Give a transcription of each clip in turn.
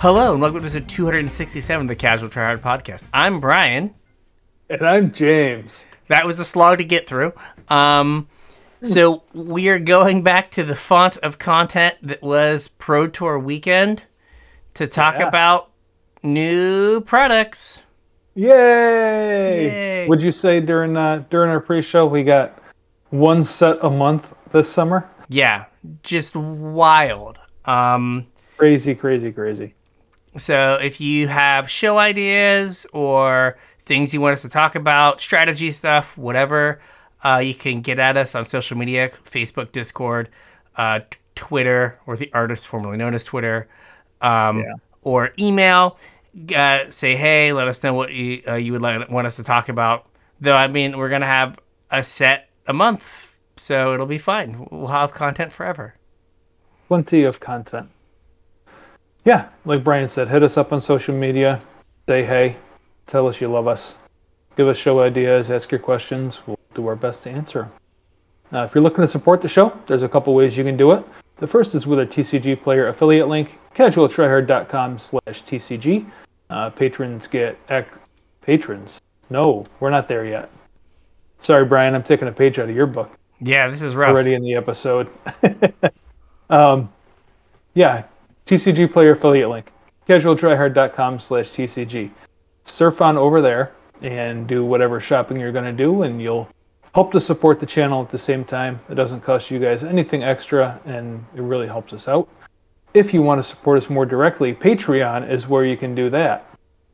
Hello, and welcome to episode 267 of the Casual Tryhard Podcast. I'm Brian. And I'm James. That was a slog to get through. So we are going back to the font of content that was Pro Tour weekend to talk about new products. Yay! Would you say during our pre-show we got one set a month this summer? Yeah, just wild. Crazy. So if you have show ideas or things you want us to talk about, strategy stuff, whatever, you can get at us on social media, Facebook, Discord, Twitter, or the artist formerly known as Twitter, or email. Say, hey, let us know what you would want us to talk about. Though, I mean, we're going to have a set a month, so it'll be fine. We'll have content forever. Plenty of content. Yeah, like Brian said, hit us up on social media. Say hey. Tell us you love us. Give us show ideas. Ask your questions. We'll do our best to answer. If you're looking to support the show, there's a couple ways you can do it. The first is with a TCG player affiliate link, casualtryhard.com/TCG. Patrons get patrons. No, we're not there yet. Sorry, Brian, I'm taking a page out of your book. Yeah, this is rough. Already in the episode. TCG player affiliate link, casualtryhard.com/TCG. Surf on over there and do whatever shopping you're going to do, and you'll help to support the channel at the same time. It doesn't cost you guys anything extra, and it really helps us out. If you want to support us more directly, Patreon is where you can do that.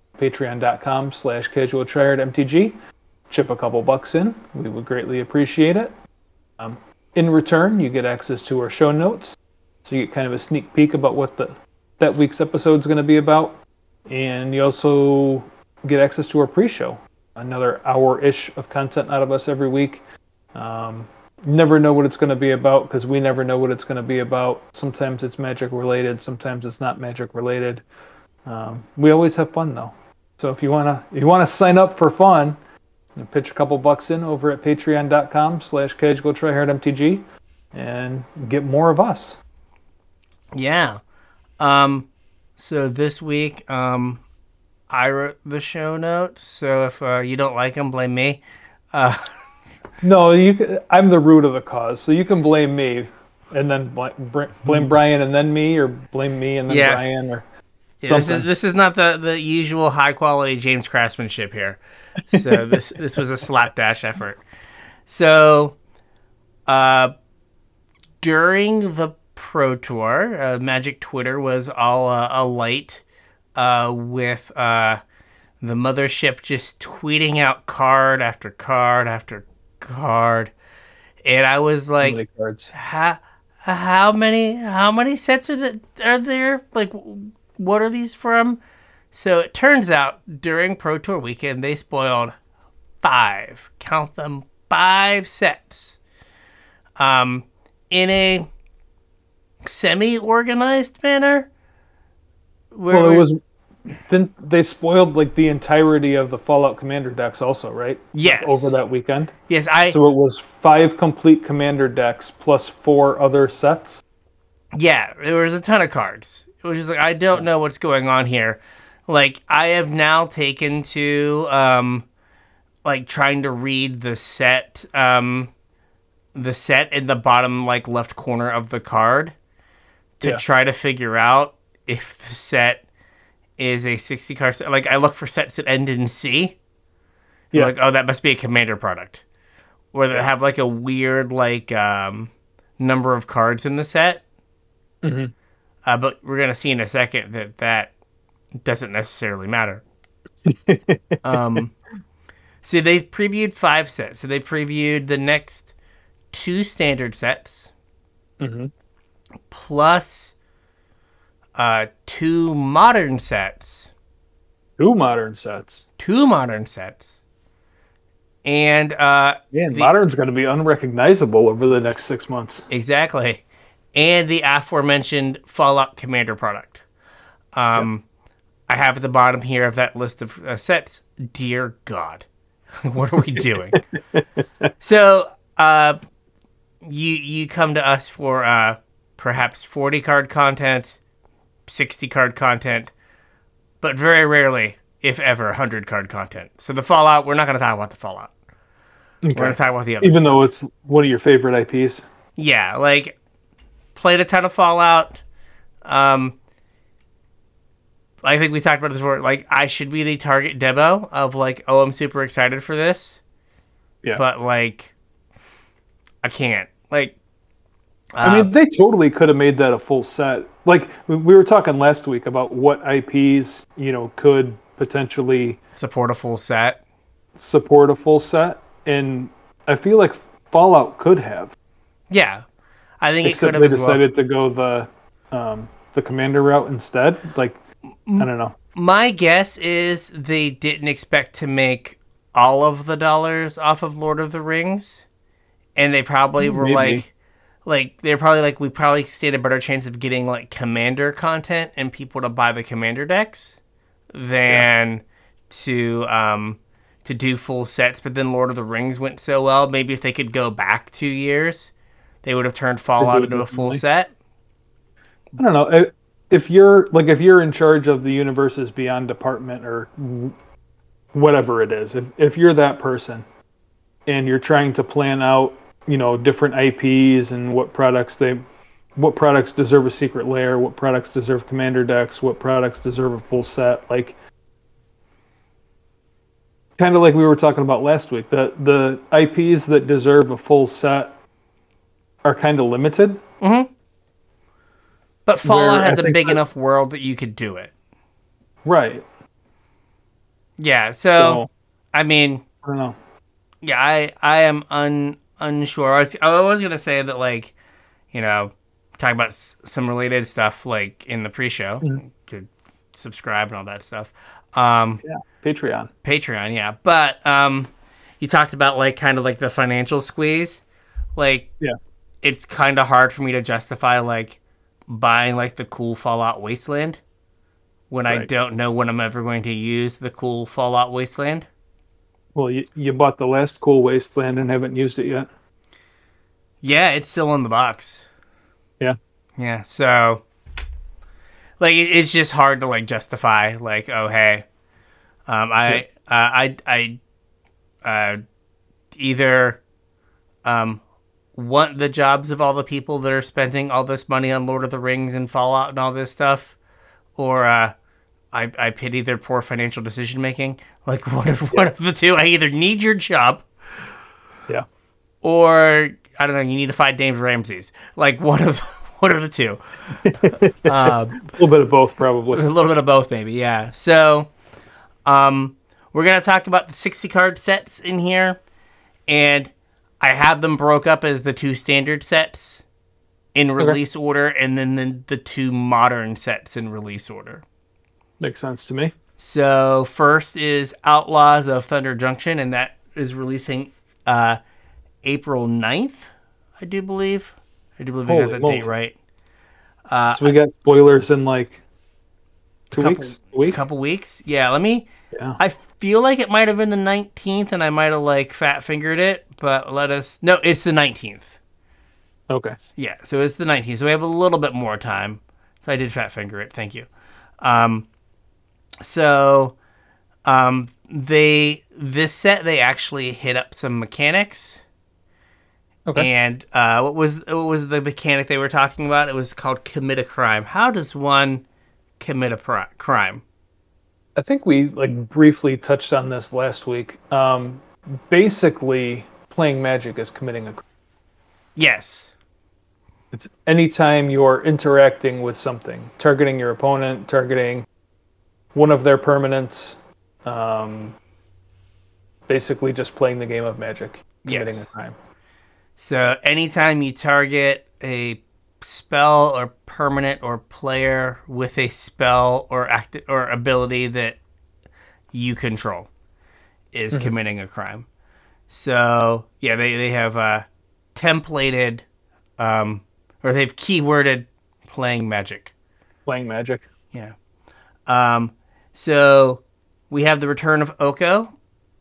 Patreon.com/casualtryhardmtg. Chip a couple bucks in. We would greatly appreciate it. In return, you get access to our show notes. So you get kind of a sneak peek about what that week's episode is going to be about. And you also get access to our pre-show. Another hour-ish of content out of us every week. Never know what it's going to be about because we never know what it's going to be about. Sometimes it's magic related. Sometimes it's not magic related. We always have fun though. So if you wanna sign up for fun, and pitch a couple bucks in over at patreon.com/casualtryhardmtg and get more of us. Yeah. So this week, I wrote the show notes. So if you don't like them, blame me. No, I'm the root of the cause, so you can blame me, and then blame Brian, and then me, or blame me and then Brian, or something. This is not the usual high quality James craftsmanship here. So this was a slapdash effort. So, during the Pro Tour, Magic Twitter was all alight with the mothership just tweeting out card after card after card, and I was like, how many sets are there? Like, what are these from? So it turns out during Pro Tour weekend they spoiled 5, count them, 5 sets, in a semi-organized manner. Then they spoiled like the entirety of the Fallout Commander decks also, right? Yes. Over that weekend? Yes, So it was 5 complete Commander decks plus 4 other sets? Yeah, there was a ton of cards. It was just like, I don't know what's going on here. Like, I have now taken to, trying to read the set in the bottom, left corner of the card to try to figure out if the set is a 60 card set. Like, I look for sets that end in C. Yeah. Like, oh, that must be a Commander product. Or that have, a weird, number of cards in the set. Mm-hmm. But we're going to see in a second that doesn't necessarily matter. So they've previewed 5 sets. So they previewed the next 2 standard sets. Mm-hmm. Plus 2 modern sets. 2 modern sets. 2 modern sets. And modern's going to be unrecognizable over the next 6 months. Exactly. And the aforementioned Fallout Commander product. I have at the bottom here of that list of sets. Dear God, what are we doing? So you come to us for perhaps 40 card content, 60 card content, but very rarely, if ever, 100 card content. So the Fallout, we're not going to talk about the Fallout. Okay. We're going to talk about the other Even stuff. though it's one of your favorite IPs. Yeah, like, played a ton of Fallout. I think we talked about this before. Like, I should be the target demo of, like, oh, I'm super excited for this. Yeah. But, like, I can't. Like, I mean, they totally could have made that a full set. Like, we were talking last week about what IPs, could potentially support a full set. Support a full set. And I feel like Fallout could have. Yeah. I think Except it could have they as well. decided to go the commander route instead. Like, I don't know. My guess is they didn't expect to make all of the dollars off of Lord of the Rings, and they probably were Maybe. they're probably like, we probably stand a better chance of getting like commander content and people to buy the commander decks than to do full sets. But then Lord of the Rings went so well, maybe if they could go back 2 years, they would have turned Fallout into a full set. I don't know. If you're in charge of the Universes Beyond department or whatever it is, if you're that person and you're trying to plan out, different IPs and what products deserve a secret lair, what products deserve commander decks, what products deserve a full set, like kind of like we were talking about last week, the IPs that deserve a full set are kind of limited. Mm-hmm. But Fallout has a big that, enough world that you could do it. Right. Yeah, so I mean, I don't know. Yeah, I am unsure. I was going to say that, like, talking about some related stuff, like, in the pre-show. Mm-hmm. Could subscribe and all that stuff. Patreon, yeah. But you talked about, like, kind of like the financial squeeze. Like, yeah, it's kind of hard for me to justify, like, buying, like, the cool Fallout Wasteland when I don't know when I'm ever going to use the cool Fallout Wasteland. Well, you bought the last cool Wasteland and haven't used it yet. Yeah, it's still in the box. Yeah. Yeah, so, like, it's just hard to, like, justify, like, oh, hey, I either want the jobs of all the people that are spending all this money on Lord of the Rings and Fallout and all this stuff, or I pity their poor financial decision making. Like, one of the two. I either need your job, or I don't know. You need to fight Dave Ramsey's. Like, one of the two. A little bit of both, probably. A little bit of both, maybe. Yeah. So, we're gonna talk about the 60 card sets in here, and I have them broke up as the 2 standard sets in release order, and then the 2 modern sets in release order. Makes sense to me. So first is Outlaws of Thunder Junction, and that is releasing April 9th, I do believe. I got that date right. So we got spoilers in like 2 weeks? A week? Couple weeks. Yeah, I feel like it might have been the 19th, and I might have, like, fat-fingered it, but no, it's the 19th. Okay. Yeah, so it's the 19th, so we have a little bit more time. So I did fat-finger it, thank you. This set, they actually hit up some mechanics. Okay. And what was the mechanic they were talking about? It was called commit a crime. How does one commit a crime? I think we briefly touched on this last week. Basically, playing Magic is committing a crime. Yes. It's anytime you're interacting with something, targeting your opponent, targeting one of their permanents, basically just playing the game of Magic, committing a crime. So anytime you target a spell or permanent or player with a spell or ability that you control is committing a crime. So yeah, they have templated or they've keyworded playing Magic. Playing Magic. Yeah. So we have the return of Oko.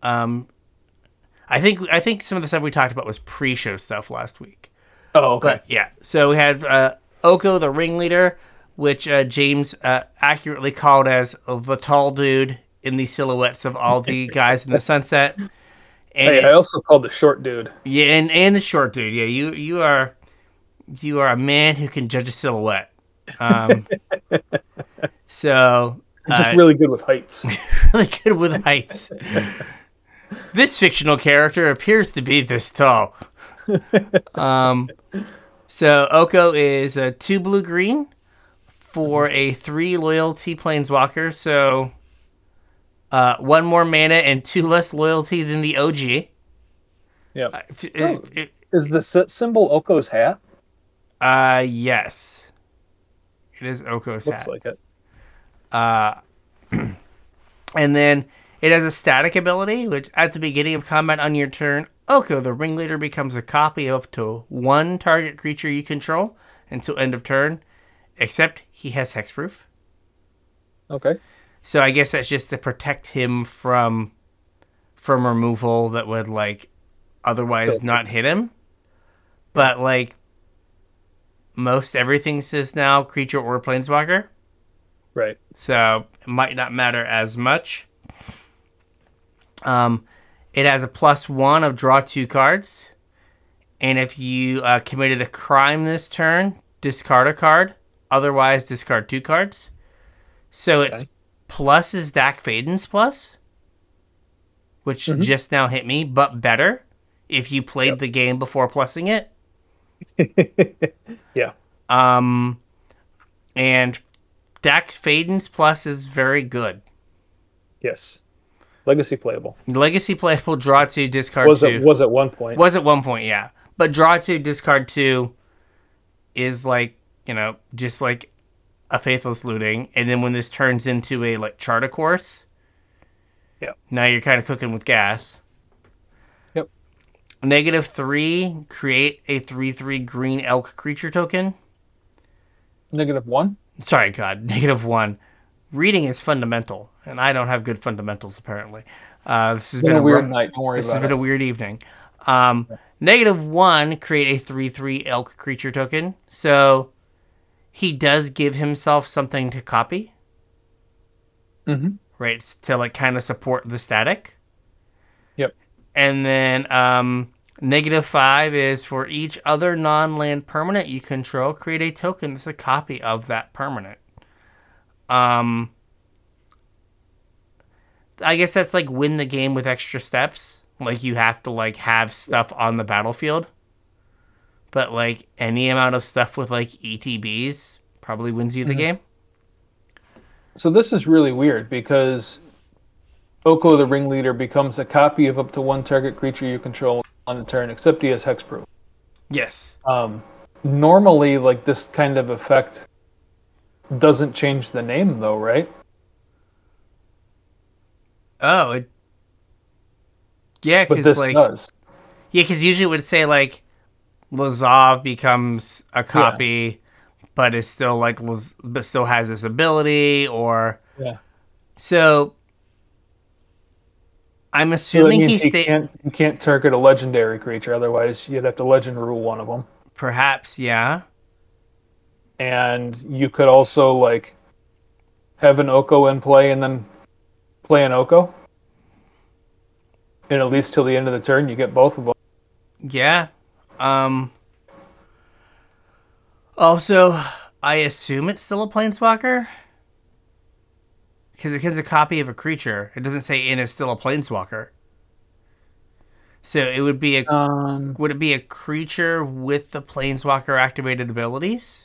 I think some of the stuff we talked about was pre-show stuff last week. Oh, okay. But yeah, so we had Oko, the ringleader, which James accurately called as the tall dude in the silhouettes of all the guys in the sunset. And Hey, I also called the short dude. yeah, and the short dude. Yeah, you are a man who can judge a silhouette. So I'm just really good with heights. really good with heights. This fictional character appears to be this tall. So Oko is a 2 blue green for a 3 loyalty planeswalker. So 1 more mana and 2 less loyalty than the OG. Yeah. Is the symbol Oko's hat? Yes. It is Oko's hat. Looks like it. And then it has a static ability, which at the beginning of combat on your turn, Oko, the ringleader, becomes a copy of up to 1 target creature you control until end of turn, except he has hexproof. Okay. So I guess that's just to protect him from removal that would like otherwise not hit him. But like most everything says now creature or planeswalker. Right. So it might not matter as much. It has a +1 of draw 2 cards. And if you committed a crime this turn, discard a card. Otherwise, discard 2 cards. So its plus is Dack Fayden's plus, which just now hit me, but better if you played the game before plussing it. Yeah. And Dack Fayden's plus is very good. Yes. Legacy playable. Legacy playable, draw 2, discard 2. Was at one point. Was at one point, yeah. But draw 2, discard 2 is like, just like a Faithless Looting. And then when this turns into a like Chart a Course, now you're kind of cooking with gas. Yep. -3, create a 3/3 green elk creature token. -1? Sorry, God. -1. Reading is fundamental, and I don't have good fundamentals, apparently. This has been a weird night. Don't worry about it. This has been a weird evening. -1, create a 3/3 elk creature token. So he does give himself something to copy. Mm-hmm. Right? To like kind of support the static. Yep. And then -5 is for each other non-land permanent you control, create a token that's a copy of that permanent. I guess that's like win the game with extra steps. Like you have to like have stuff on the battlefield. But like any amount of stuff with like ETBs probably wins you the game. So this is really weird because Oko the Ringleader becomes a copy of up to 1 target creature you control on the turn, except he has hexproof. Yes. Normally, like this kind of effect doesn't change the name, though, right? Oh, yeah, But because this like does. yeah, because usually it would say like Lazav becomes a copy, but is still like but still has this ability, or so. I'm assuming you can't target a legendary creature, otherwise you'd have to legend rule one of them. Perhaps, yeah. And you could also like have an Oko in play and then play an Oko. And at least till the end of the turn, you get both of them. Yeah. Also, I assume it's still a planeswalker. Because it gives a copy of a creature. It doesn't say in is still a planeswalker. So it would be would it be a creature with the planeswalker activated abilities?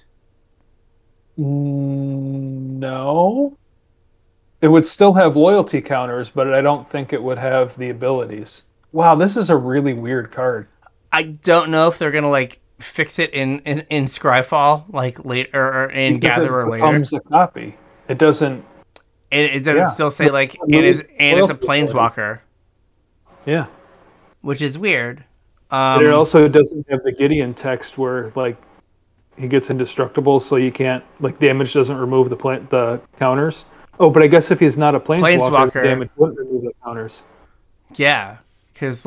No. It would still have loyalty counters, but I don't think it would have the abilities. Wow, this is a really weird card. I don't know if they're gonna like fix it in Scryfall like later or in Gatherer later. It becomes a copy. It doesn't. It doesn't still say like and is a planeswalker. Yeah. Which is weird. But it also doesn't have the Gideon text where like he gets indestructible, so you can't like damage doesn't remove the counters. Oh, but I guess if he's not a planeswalker, damage wouldn't remove the counters. Yeah, because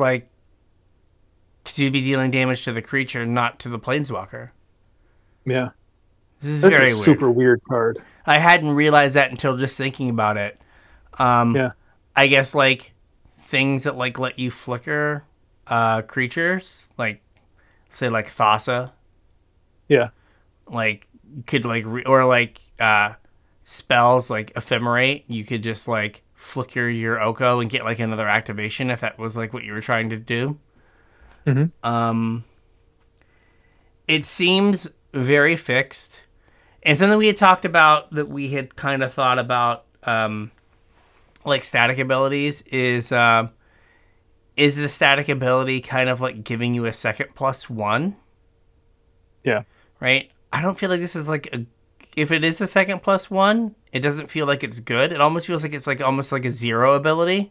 you'd be dealing damage to the creature, not to the planeswalker. Yeah. This is That's a very weird. super weird card. I hadn't realized that until just thinking about it. Yeah. I guess like things that like let you flicker creatures, like say like Thassa, Yeah. like could like or like spells like Ephemerate. You could just like flicker your Oko and get like another activation if that was like what you were trying to do. Mm-hmm. It seems very fixed. And something we had talked about that we had kind of thought about, like static abilities, is the static ability kind of like giving you a second +1, Yeah. right? I don't feel like this is like if it is a second +1, it doesn't feel like it's good. It almost feels like it's like almost like a 0 ability.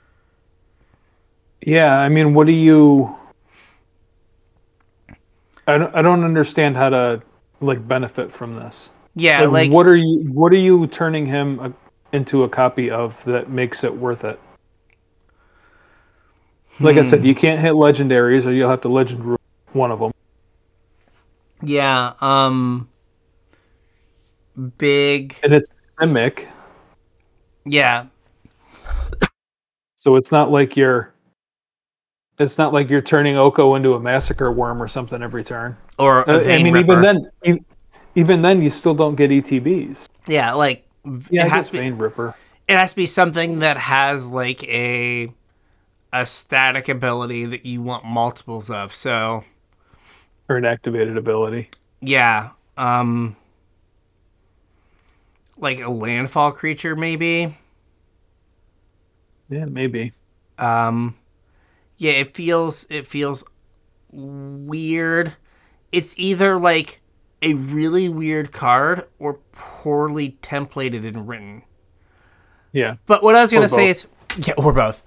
Yeah. I mean, what do you? I don't understand how to like benefit from this. Yeah, Like, like what are you turning him into a copy of that makes it worth it? Like I said, you can't hit legendaries, or you'll have to legend rule one of them. yeah, big, And it's Simic, yeah, so it's not like you're turning Oko into a massacre worm or something every turn. or a I Vein mean, Ripper. even then, you still don't get ETBs. Yeah, like Yeah, it I has guess to be. Vein Ripper. It has to be something that has like a static ability that you want multiples of. So Or an activated ability. yeah, like a landfall creature maybe. Yeah, maybe. Yeah, it feels weird. It's either like a really weird card or poorly templated and written. Yeah. But what I was Or gonna say both. is, yeah, or both.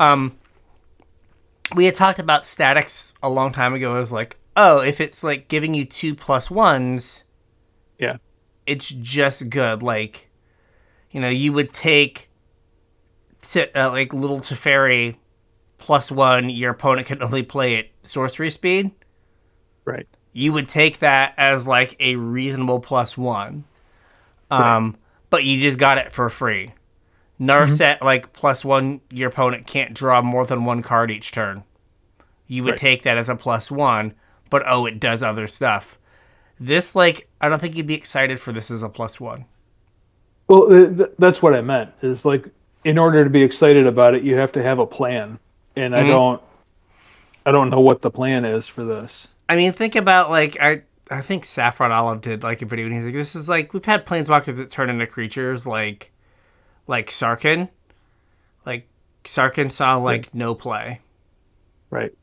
We had talked about statics a long time ago. It was like, oh, if it's like giving you 2+1s, Yeah. it's just good. Like, you would take like little Teferi +1. Your opponent can only play at sorcery speed. Right. You would take that as like a reasonable +1. Right. But you just got it for free. Narset like +1, your opponent can't draw more than one card each turn. You would Right. take that as a +1, but oh, it does other stuff. This, like, I don't think you'd be excited for this as a +1. Well, that's what I meant. Is like, in order to be excited about it, you have to have a plan, and I don't know what the plan is for this. I mean, think about like I think Saffron Olive did like a video, and he's like, "This is like we've had planeswalkers that turn into creatures like Sarkhan. Like Sarkhan saw like no play, Right.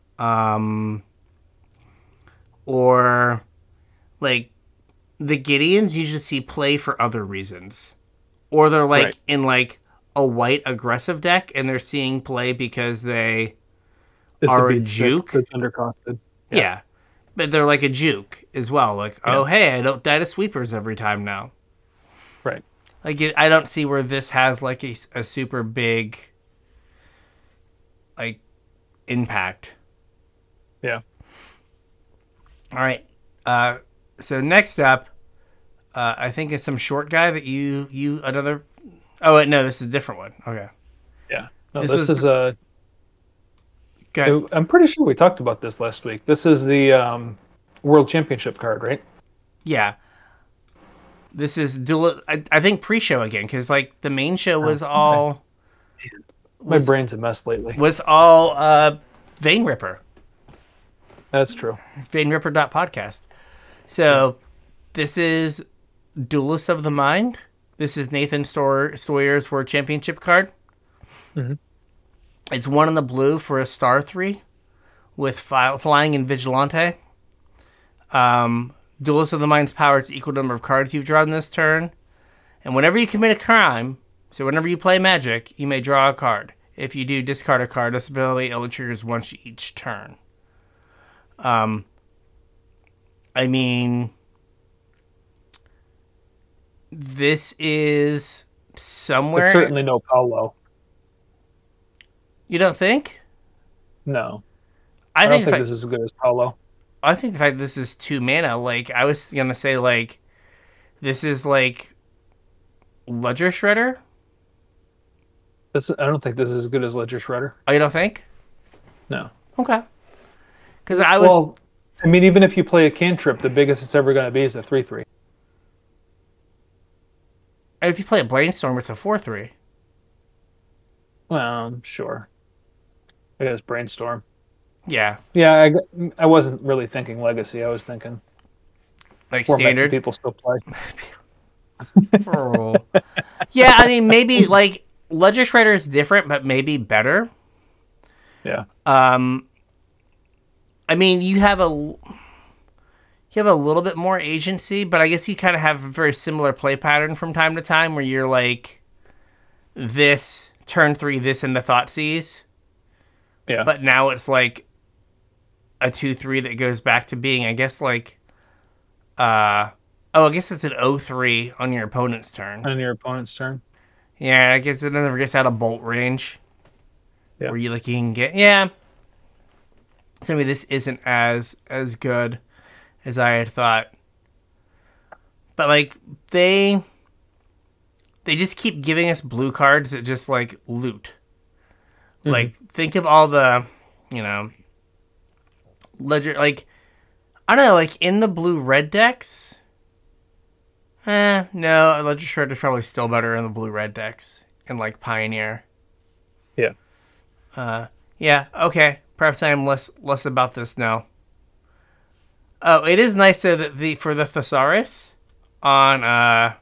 or like the Gideons usually see play for other reasons, or they're like Right. in like a white aggressive deck, and they're seeing play because they It's are a beat stick juke. that's undercosted. Yeah. But they're like a juke as well. Like, oh, hey, I don't die to sweepers every time now. Right. Like, I don't see where this has like a super big like impact. Yeah. All right. So next up, I think is some short guy that you another. Oh wait, no, this is a different one. Okay. Yeah. No, This this was- is a. Go ahead. I'm pretty sure we talked about this last week. This is the World Championship card, right? Yeah. This is dual. I think pre-show again because like the main show was all My brain's a mess lately. was all Vein Ripper. That's true. VeinRipper.podcast. So this is Duelist of the Mind. This is Nathan Sawyer's World Championship card. It's 1 in the blue for a star 3 with flying and Vigilante. Duelist of the Mind's power is equal number of cards you've drawn this turn. And whenever you commit a crime, so whenever you play Magic, you may draw a card. If you do, discard a card. This ability only triggers once each turn. I mean, this is somewhere. It's certainly no Paolo. You don't think? No. I I don't think think this is as good as Paolo. I think the fact this is 2 mana, like I was gonna say, like This is like Ledger Shredder? I don't think this is as good as Ledger Shredder. Oh, you don't think? No. Okay. Because I was... Well, I mean, even if you play a cantrip, the biggest it's ever going to be is a 3/3. If you play a Brainstorm, it's a 4/3. Well, sure. I guess Brainstorm. Yeah. Yeah, I wasn't really thinking Legacy. I was thinking Like formats that standard. people still play. Oh. Yeah, I mean, maybe, like, Ledger Shredder is different, but maybe better. Yeah. I mean, you have a little bit more agency, but I guess you kind of have a very similar play pattern from time to time where you're like, this, turn 3, this, and the Thoughtseize. Yeah. But now it's like a 2/3 that goes back to being, I guess, like, I guess it's an 0/3 on your opponent's turn. On your opponent's turn. Yeah, I guess it never gets out of bolt range. Yeah. Where you can get, yeah. So maybe this isn't as good as I had thought. But like they just keep giving us blue cards that just like loot. Mm-hmm. Like think of all the, Ledger, like I don't know, like in the blue-red decks. No, Ledger Shredder's probably still better in the blue-red decks in like Pioneer. Yeah. Yeah, okay. Perhaps I am less about this now. Oh, it is nice though that for the Thesaurus on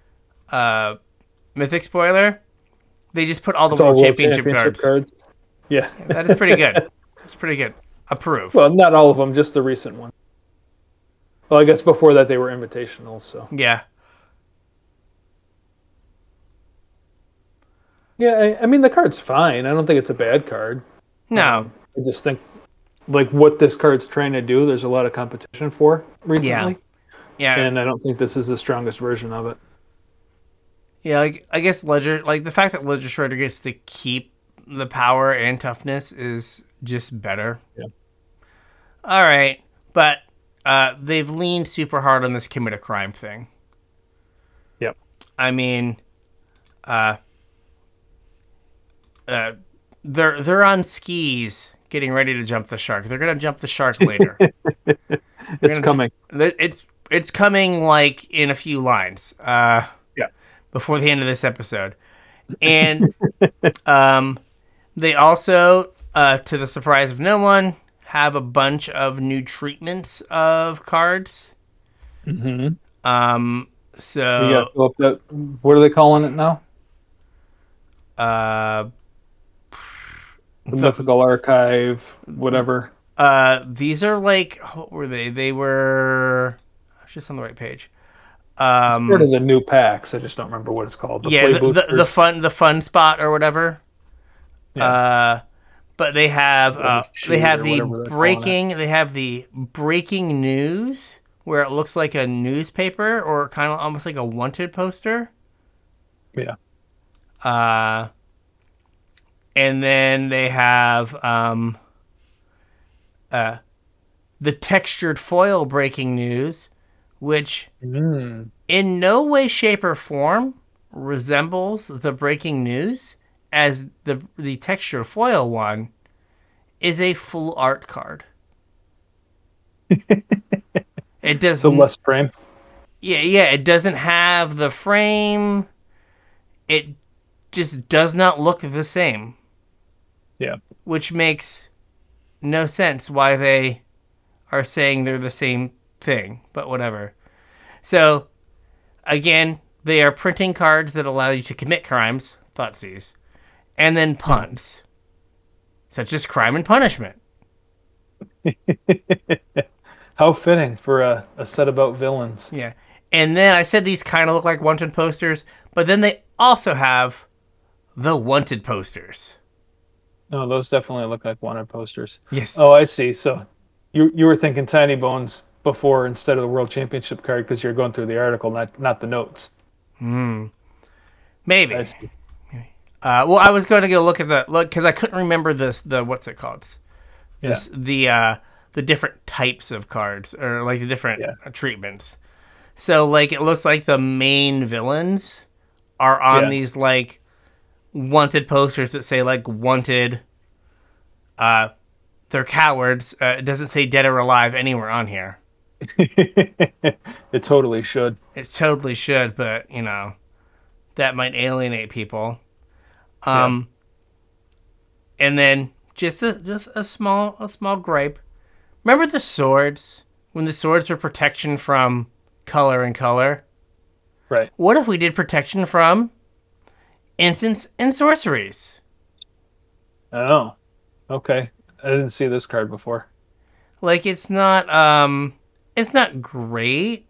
Mythic Spoiler, they just put all the World Championship cards. Yeah. That is pretty good. That's pretty good. Approve. Well, not all of them, just the recent one. Well, I guess before that they were invitationals, so. Yeah. Yeah, I mean, the card's fine. I don't think it's a bad card. No. I just think, like, what this card's trying to do, there's a lot of competition for recently. Yeah. And I don't think this is the strongest version of it. Yeah, like, I guess Ledger, like, the fact that Ledger Shredder gets to keep the power and toughness is just better. Yeah. All right. But they've leaned super hard on this commit a crime thing. Yep. I mean, they're on skis getting ready to jump the shark. They're going to jump the shark later. It's coming. It's coming like in a few lines. Yeah. Before the end of this episode. And they also, to the surprise of no one, have a bunch of new treatments of cards. Mm-hmm. So you gotta fill up that, what are they calling it now? The Mythical Archive, whatever. These are like, what were they? They were, I was just on the right page. It's part of the new packs. I just don't remember what it's called. The fun spot or whatever. Yeah. But they have the breaking news where it looks like a newspaper or kind of almost like a wanted poster. Yeah. And then they have the textured foil breaking news, which in no way, shape, or form resembles the breaking news, as the textured foil one is a full art card. It does the less frame. Yeah, it doesn't have the frame. It just does not look the same. Yeah. Which makes no sense why they are saying they're the same thing, but whatever. So, again, they are printing cards that allow you to commit crimes, Thoughtseize, and then puns, such as crime and punishment. How fitting for a set about villains. Yeah. And then I said these kind of look like wanted posters, but then they also have the wanted posters. No, those definitely look like wanted posters. Yes. Oh, I see. So you were thinking Tiny Bones before instead of the World Championship card because you're going through the article, not the notes. Maybe. I see. Well, I was going to go look because I couldn't remember the what's it called? The different types of cards or like the different treatments. So, like, it looks like the main villains are on these, like, wanted posters that say, like, wanted. They're cowards. It doesn't say dead or alive anywhere on here. It totally should. It totally should, but, that might alienate people. And then just a small gripe. Remember the swords? When the swords were protection from color and color? Right. What if we did protection from instants and sorceries? Oh, okay. I didn't see this card before. Like, it's not great,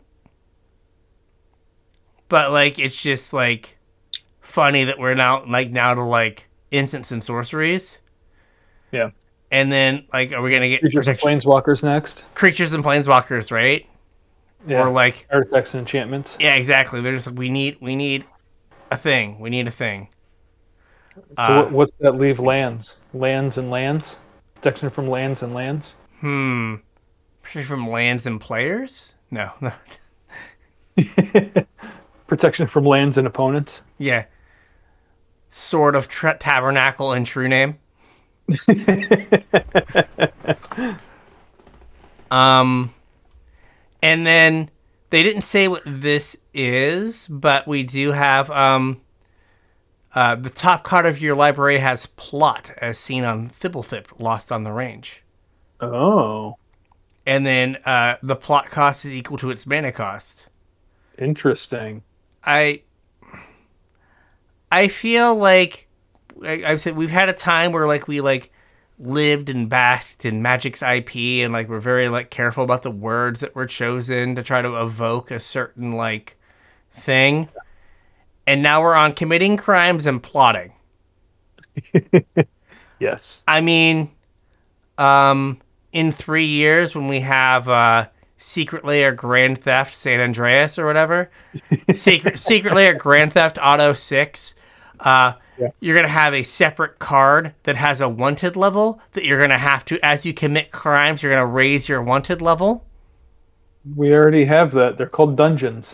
but, like, it's just, like, funny that we're now to, like, instants and sorceries. Yeah. And then, like, are we going to get Creatures and Planeswalkers next? Creatures and Planeswalkers, right? Yeah. Or, like... Artifacts and enchantments. Yeah, exactly. They're just like, we need a thing. We need a thing. So what's that leave lands? Lands and lands? Protection from lands and lands? From lands and players? No. Protection from lands and opponents? Yeah. Sword of Tabernacle and True Name. And then they didn't say what this is, but we do have the top card of your library has Plot, as seen on Thibblethip, Lost on the Range. Oh. And then the plot cost is equal to its mana cost. Interesting. I feel like I've said we've had a time where like we like lived and basked in Magic's IP, and like we're very like careful about the words that were chosen to try to evoke a certain like thing. And now we're on committing crimes and plotting. Yes. I mean, in 3 years when we have Secret Lair Grand Theft San Andreas or whatever, Secret Lair Grand Theft Auto 6, you're going to have a separate card that has a wanted level that you're going to have to, as you commit crimes, you're going to raise your wanted level. We already have that. They're called dungeons.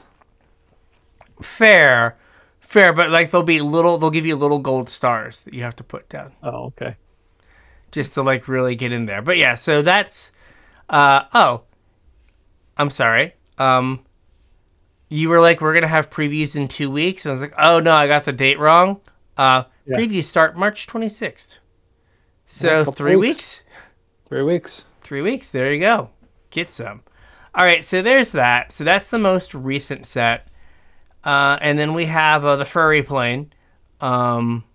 Fair, but like they'll give you little gold stars that you have to put down. Oh, okay. Just to like really get in there. But yeah, so that's I'm sorry. You were like, we're gonna have previews in 2 weeks, and I was like, oh no, I got the date wrong. Previews start March 26th. So 3 weeks. 3 weeks. 3 weeks. There you go. Get some. All right, so there's that. So that's the most recent set. And then we have the furry plane. The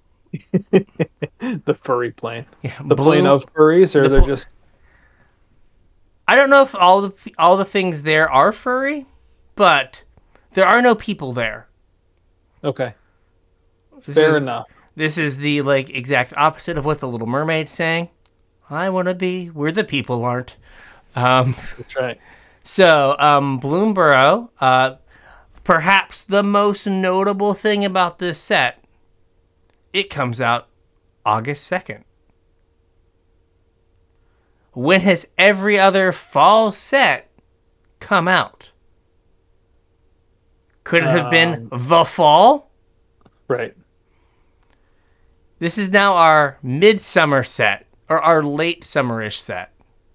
furry plane. Yeah, the plane of furries, or they're just... I don't know if all the things there are furry, but there are no people there. Okay. Fair enough. This is the like exact opposite of what the Little Mermaid's saying. I want to be where the people aren't. That's right. So, Bloomburrow, perhaps the most notable thing about this set, it comes out August 2nd. When has every other fall set come out? Could it have been the fall? Right. This is now our midsummer set, or our late summerish set.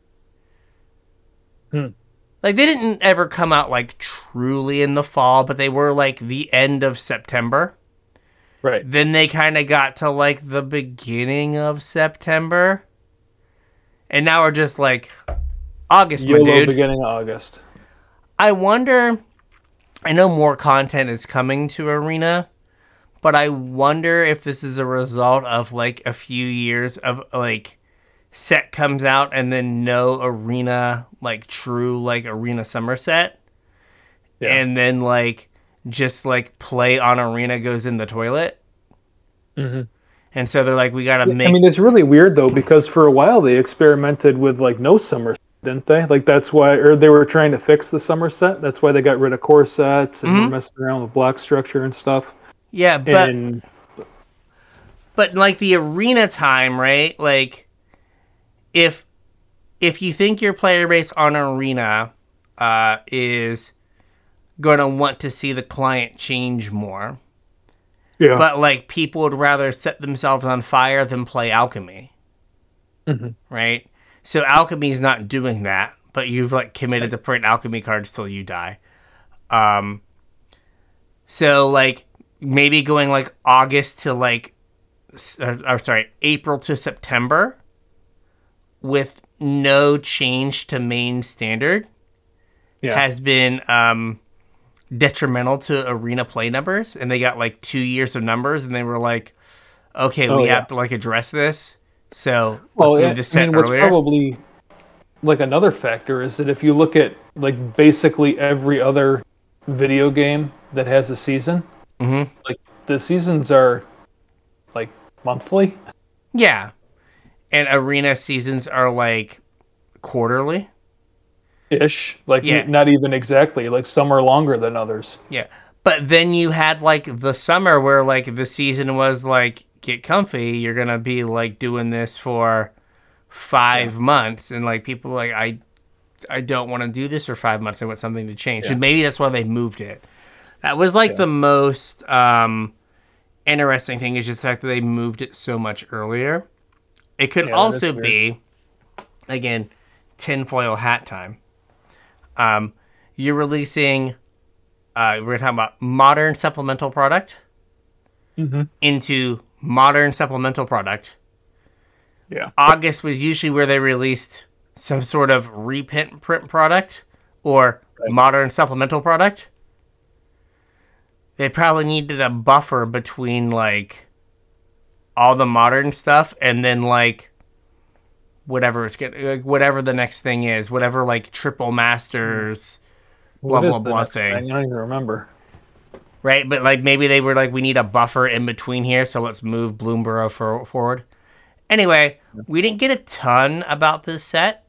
Like, they didn't ever come out, like, truly in the fall, but they were, like, the end of September. Right. Then they kind of got to, like, the beginning of September. And now we're just, like, August, my dude. Beginning of August. I wonder... I know more content is coming to Arena, but I wonder if this is a result of, like, a few years of, like... set comes out and then no Arena, like true like Arena summer set, and then like just like play on Arena goes in the toilet. And so they're like, we gotta make... I mean, it's really weird though, because for a while they experimented with like no summer, didn't they? Like that's why, or they were trying to fix the summer set. That's why they got rid of core sets and were messing around with block structure and stuff. Yeah, but like the Arena time, right? Like if you think your player base on Arena is going to want to see the client change more. Yeah. But, like, people would rather set themselves on fire than play Alchemy. Mm-hmm. Right? So Alchemy's not doing that, but you've, like, committed to print Alchemy cards till you die. So, like, maybe going, like, August to, like, April to September with no change to main standard has been detrimental to arena play numbers. And they got, like, 2 years of numbers, and they were like, okay, we have to, like, address this. So, let's move the set earlier. What's probably, like, another factor is that if you look at, like, basically every other video game that has a season, like, the seasons are, like, monthly. Yeah. And arena seasons are, like, quarterly. Ish. Like, not even exactly. Like, some are longer than others. Yeah. But then you had, like, the summer where, like, the season was, like, get comfy. You're going to be, like, doing this for 5 months. And, like, people are like, I don't want to do this for 5 months. I want something to change. And maybe that's why they moved it. That was, like, the most interesting thing is just the fact that they moved it so much earlier. It could also be, again, tinfoil hat time. You're releasing, we're talking about modern supplemental product into modern supplemental product. Yeah. August was usually where they released some sort of reprint product or modern supplemental product. They probably needed a buffer between, like, all the modern stuff and then, like, whatever whatever the next thing is, whatever, like, triple masters, blah blah blah thing. I don't even remember. Right, but, like, maybe they were like, we need a buffer in between here, so let's move Bloomborough forward. Anyway, we didn't get a ton about this set.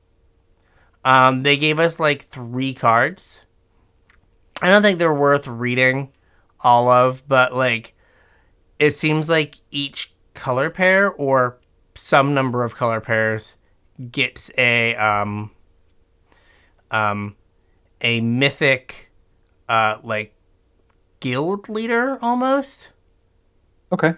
They gave us, like, 3 cards. I don't think they're worth reading all of, but, like, it seems like each color pair or some number of color pairs gets a mythic, like, guild leader almost. Okay.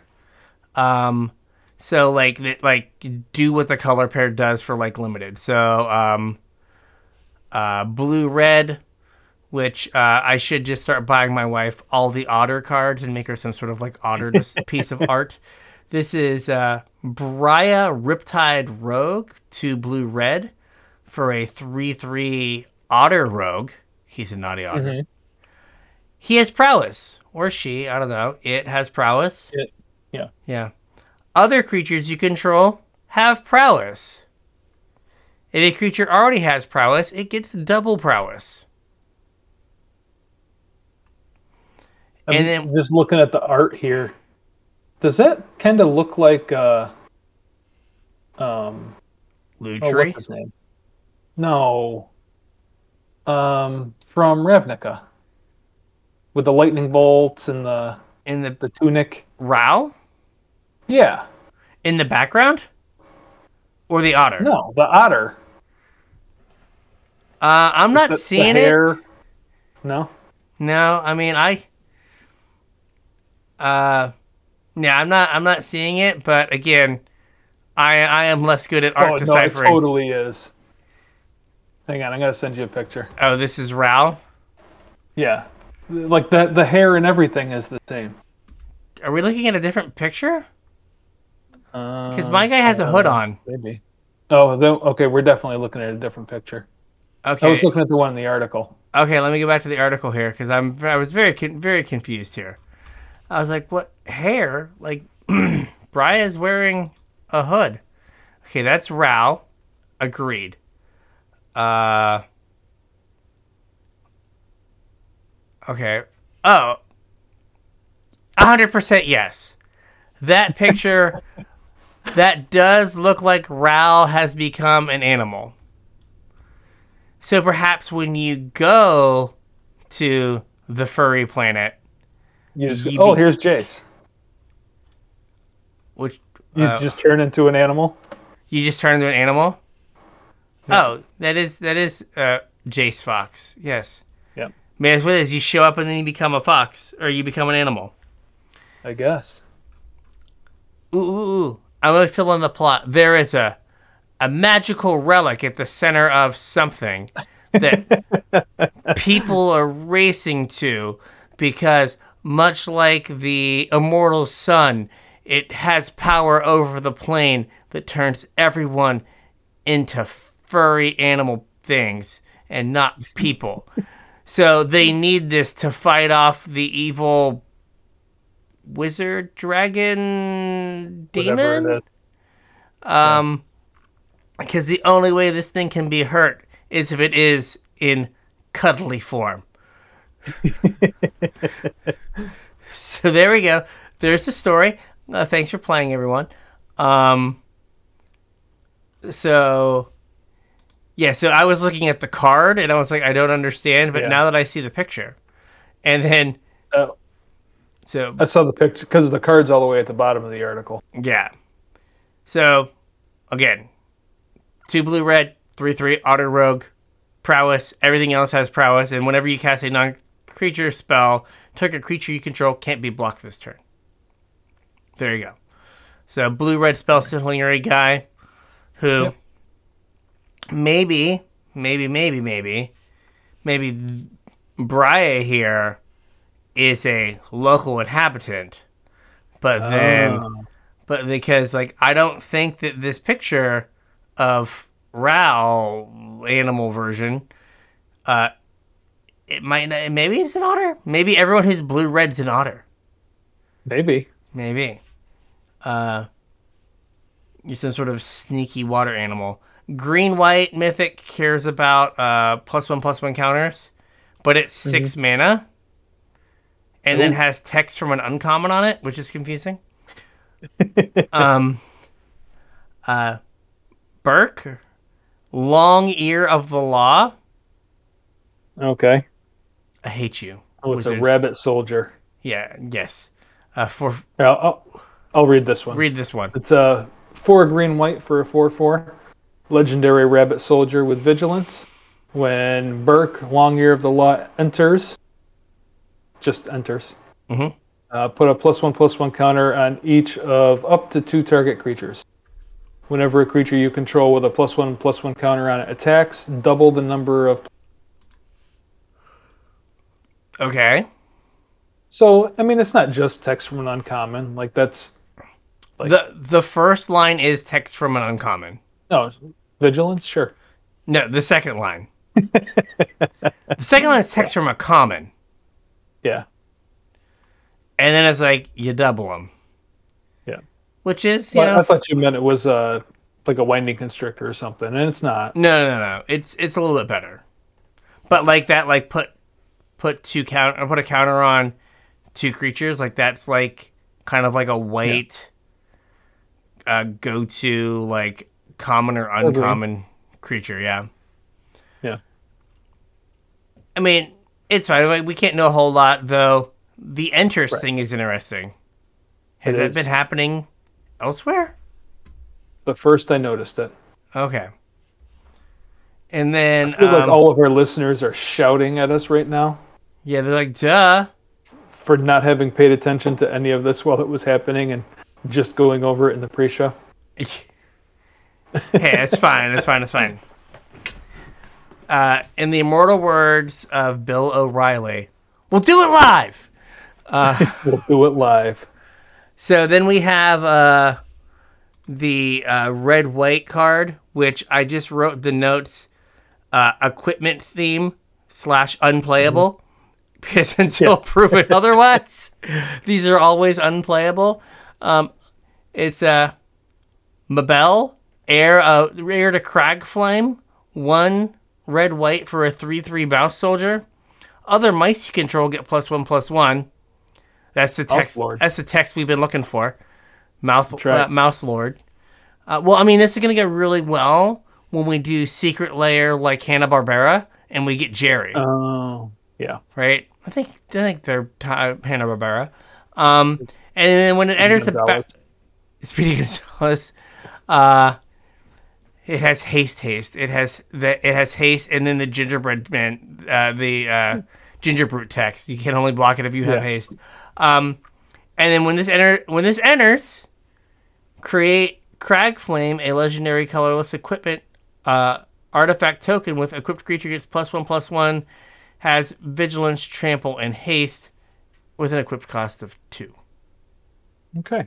So, like, do what the color pair does for, like, limited. So, blue-red, which I should just start buying my wife all the otter cards and make her some sort of, like, otter piece of art. This is Briya Riptide Rogue to blue-red for a 3/3 otter rogue. He's a naughty otter. He has prowess. Or she, I don't know. It has prowess. Yeah. Other creatures you control have prowess. If a creature already has prowess, it gets double prowess. And then just looking at the art here, does that kind of look like Lutri? what's his name? No. From Ravnica. With the lightning bolts and the tunic. Ral? Yeah. In the background? Or the otter? No, the otter. I'm not seeing it. No? No, I mean, I'm not seeing it, but again, I am less good at art deciphering. No, it totally is. Hang on, I'm going to send you a picture. Oh, this is Ral? Yeah. Like, the hair and everything is the same. Are we looking at a different picture? Because my guy has a hood on. Maybe. Oh, okay, we're definitely looking at a different picture. Okay. I was looking at the one in the article. Okay, let me go back to the article here, because I was very confused here. I was like, what? Hair? Like, Briya is wearing a hood. Okay, that's Ral. Agreed. Okay. Oh. 100% yes. That picture, that does look like Ral has become an animal. So perhaps when you go to the furry planet, here's Jace. Which you just turn into an animal. You just turn into an animal. Yeah. Oh, that is Jace Fox. Yes. Yep. Man, what it is, you show up and then you become a fox, or you become an animal. I guess. Ooh. I'm going to fill in the plot. There is a magical relic at the center of something that people are racing to because, much like the immortal sun, it has power over the plane that turns everyone into furry animal things and not people. So they need this to fight off the evil wizard, dragon, demon? Because the only way this thing can be hurt is if it is in cuddly form. So there we go. There's the story. Thanks for playing, everyone. So I was looking at the card, and I was like, I don't understand, but now that I see the picture. And then... So I saw the picture, because the card's all the way at the bottom of the article. Yeah. So, again, 2 blue, red, 3/3, auto rogue, prowess. Everything else has prowess, and whenever you cast a non-creature spell, target creature you control can't be blocked this turn. There you go. So, blue-red spell Siciliary guy who maybe Briar here is a local inhabitant, but because I don't think that this picture of Ral animal version, it might not, maybe it's an otter. Maybe everyone who's blue red's an otter. Maybe. You're some sort of sneaky water animal. Green white mythic cares about +1/+1 counters, but it's 6 mana. And then has text from an uncommon on it, which is confusing. Burke, long ear of the law. Okay. I hate you. Oh, it's a rabbit soldier. Yeah. Yes. I'll read this one. Read this one. It's 4 green white for a 4/4. Legendary rabbit soldier with vigilance. When Burke, long ear of the law, enters. Just enters. Put a +1/+1 counter on each of up to 2 target creatures. Whenever a creature you control with a +1/+1 counter on it attacks, double the number of. Okay. So, I mean, it's not just text from an uncommon. That's the first line is text from an uncommon. No, vigilance, sure. No, the second line. The second line is text from a common. Yeah. And then it's you double them. Yeah. Which is, I thought you meant it was like a winding constrictor or something, and it's not. No. It's a little bit better. But put a counter on 2 creatures, that's kind of like a white go-to common or uncommon creature, yeah. Yeah. I mean, it's fine. We can't know a whole lot, though. The enters thing is interesting. Has that been happening elsewhere? But first I noticed it. Okay. And then... I feel like all of our listeners are shouting at us right now. Yeah, they're like, duh. For not having paid attention to any of this while it was happening and just going over it in the pre-show. Hey, it's fine. It's fine. In the immortal words of Bill O'Reilly, we'll do it live. We'll do it live. So then we have the red-white card, which I just wrote the notes, equipment theme / unplayable, because until proven otherwise, these are always unplayable. It's Mabel, heir to Cragflame, 1 red-white for a 3/3 mouse soldier. Other mice you control get +1/+1. That's the text. That's the text we've been looking for. Mouse Lord. Well, I mean, this is gonna get really well when we do Secret Lair like Hanna-Barbera and we get Jerry. Oh, yeah. Right. I think they're Hanna-Barbera. And then when it enters the Speedy Gonzales, it has haste. It has haste, and then the gingerbread man, the Gingerbrute text. You can only block it if you have Yeah. haste. And then when this enters, create Cragflame, a legendary colorless equipment artifact token with equipped creature gets +1/+1, has vigilance, trample, and haste with an equipped cost of 2. Okay.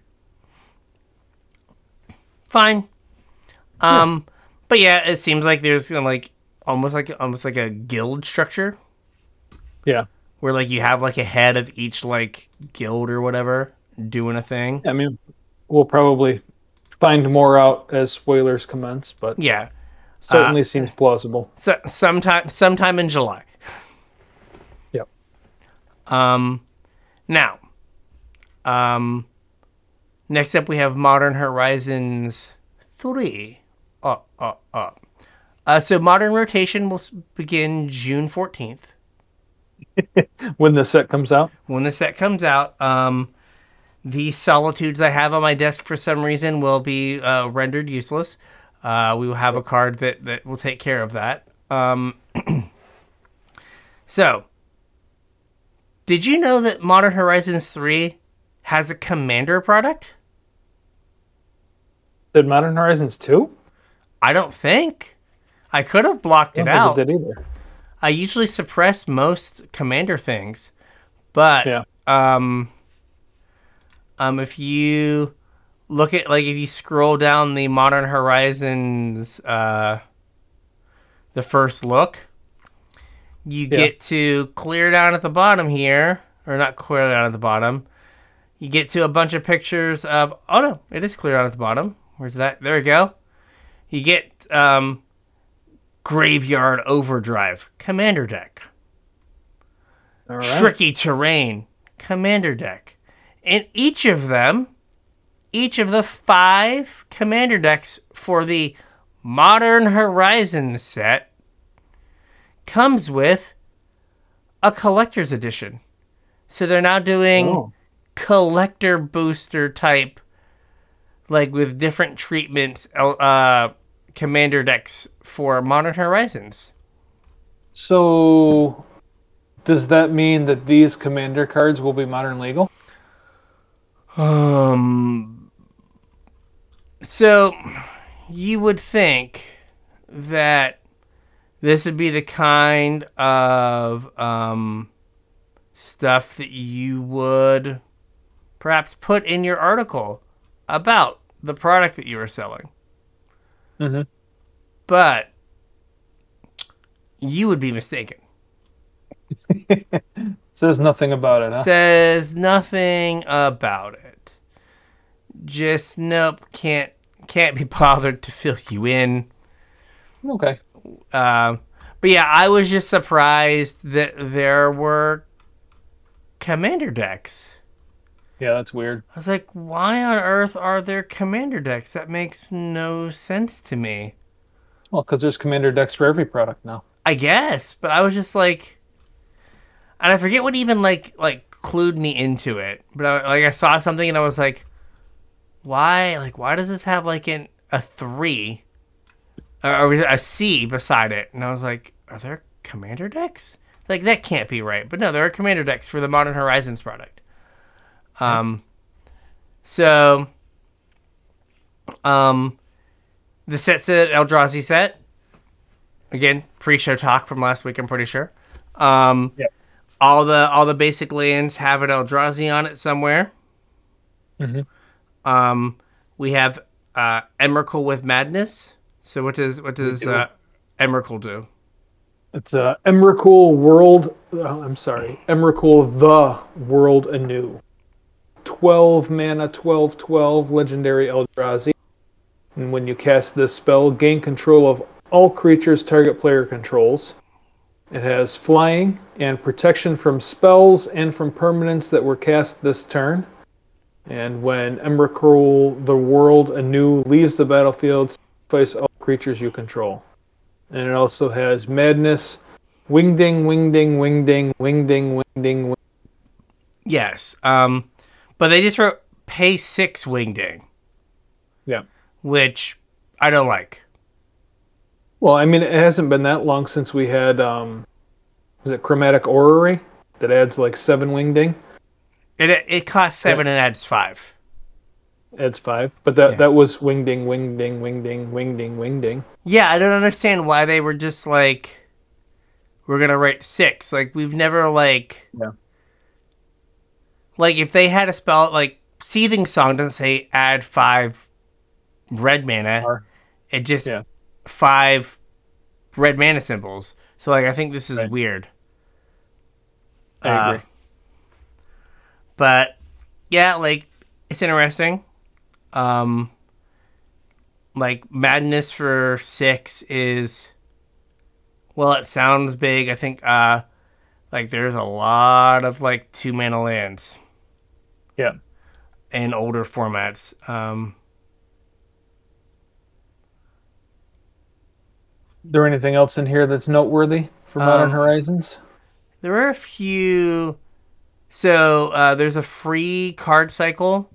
Fine. But yeah, it seems like there's almost like a guild structure Yeah. where like you have like a head of each like guild or whatever doing a thing. I mean, we'll probably find more out as spoilers commence, but Yeah. certainly seems plausible. So sometime in July. Yep. Now, next up we have Modern Horizons 3. So Modern Rotation will begin June 14th. When the set comes out. When the set comes out, the Solitudes I have on my desk for some reason will be rendered useless. We will have a card that will take care of that. So, did you know that Modern Horizons 3 has a Commander product? Did Modern Horizons 2? I don't think. I could have blocked I it don't out. think it did either. I usually suppress most Commander things, but Yeah. if you look at if you scroll down the Modern Horizons, the first look, you get to clear down at the bottom here, or not clear down at the bottom. You get to a bunch of pictures of. Oh no, it is clear down at the bottom. Where's that? There we go. You get Graveyard Overdrive Commander deck. All right. Tricky Terrain Commander deck. And each of the 5 Commander decks for the Modern Horizons set comes with a collector's edition. So they're now doing collector booster type, like with different treatments, Commander decks for Modern Horizons. So, does that mean that these Commander cards will be Modern legal? So you would think that this would be the kind of stuff that you would perhaps put in your article about the product that you were selling. Mm-hmm. But you would be mistaken. Says nothing about it, huh? Says nothing about it. Just nope, can't be bothered to fill you in. Okay. But yeah, I was just surprised that there were Commander decks. Yeah, that's weird. I was like, why on earth are there Commander decks? That makes no sense to me. Well, because there's Commander decks for every product now. I guess, but I was just like, and I forget what even like clued me into it. But I saw something and I was like, why? Like, why does this have like a 3 or a C beside it? And I was like, are there Commander decks? Like, that can't be right. But no, there are Commander decks for the Modern Horizons product. So, the set's the Eldrazi set. Again, pre-show talk from last week, I'm pretty sure. Yep. All the basic lands have an Eldrazi on it somewhere. Mm-hmm. We have Emrakul with Madness. So what does Emrakul do? It's Emrakul World. Emrakul the World Anew. 12 mana, 12/12 legendary Eldrazi. And when you cast this spell, gain control of all creatures target player controls. It has flying and protection from spells and from permanents that were cast this turn. And when Emrakul the World Anew leaves the battlefield, sacrifice all creatures you control. And it also has Madness, Wingding, Wingding, Wingding, Wingding, Wingding, Wingding. Yes. But they just wrote pay 6 Wingding. Yeah. Which I don't like. Well, I mean, it hasn't been that long since we had is it chromatic orrery that adds like 7 wingding? It costs 7 and adds 5. Adds 5, but that was wingding, wingding, wingding, wingding, wingding. Yeah, I don't understand why they were just like, we're gonna write 6. Like we've never like, like if they had a spell like Seething Song doesn't say add 5 red mana, it just 5 red mana symbols. So like I think this is weird. I agree. But yeah, like it's interesting. Like Madness for 6 is, well, it sounds big. I think like there's a lot of like 2 mana lands. Yeah. In older formats. There anything else in here that's noteworthy for Modern Horizons? There are a few. So there's a free card cycle.